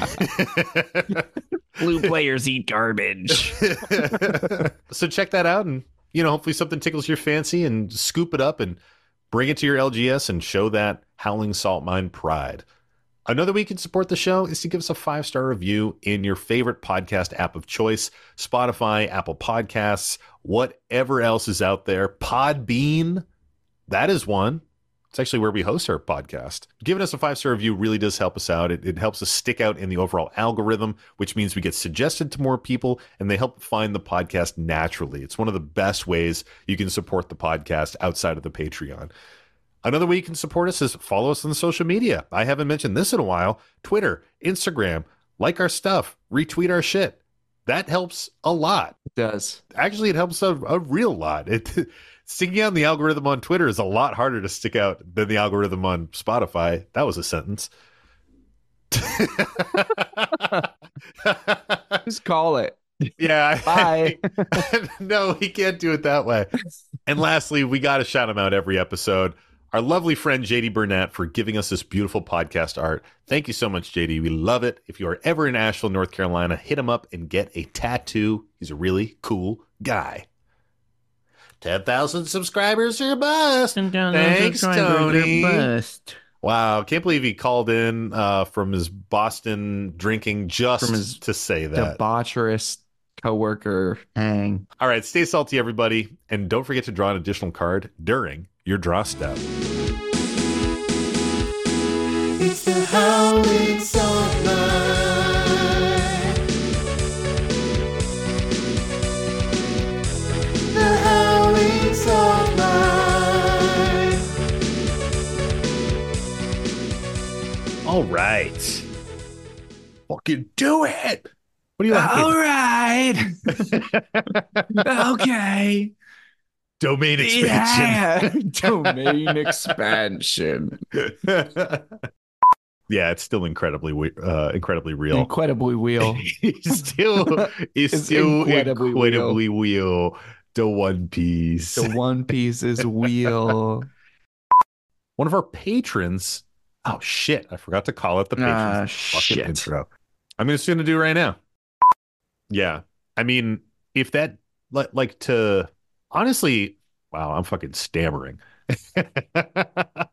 Blue players eat garbage. So check that out, and hopefully something tickles your fancy, and scoop it up and bring it to your LGS and show that Howling Salt Mine pride. Another way you can support the show is to give us a 5-star review in your favorite podcast app of choice: Spotify, Apple Podcasts, whatever else is out there. Podbean, that is one. It's actually where we host our podcast. Giving us a 5-star review really does help us out. It helps us stick out in the overall algorithm, which means we get suggested to more people, and they help find the podcast naturally. It's one of the best ways you can support the podcast outside of the Patreon. Another way you can support us is follow us on social media. I haven't mentioned this in a while. Twitter, Instagram, like our stuff, retweet our shit. That helps a lot. It does. Actually, it helps a real lot. Sticking out in the algorithm on Twitter is a lot harder to stick out than the algorithm on Spotify. That was a sentence. Just call it. Yeah. Bye. No, he can't do it that way. And lastly, we got to shout him out every episode. Our lovely friend JD Burnett for giving us this beautiful podcast art. Thank you so much, JD. We love it. If you are ever in Asheville, North Carolina, hit him up and get a tattoo. He's a really cool guy. 10,000 subscribers or bust. Thanks, Tony. Wow, can't believe he called in from his Boston drinking just From his to say that. Debaucherous coworker hang. All right, stay salty, everybody. And don't forget to draw an additional card during your draw step. It's the Howling Song Line. The Howling Song Line. All right. Fucking do it. What do you like? All right. Okay. Domain expansion. Yeah. Domain expansion. Yeah, it's still incredibly real. Incredibly wheel. he's still It's incredibly incredibly wheel. The One Piece. The One Piece is wheel. One of our patrons. Oh shit! I forgot to call it the patrons fucking Shit. intro. I'm just gonna do it right now. Yeah, I mean, if that like to honestly, wow, I'm fucking stammering.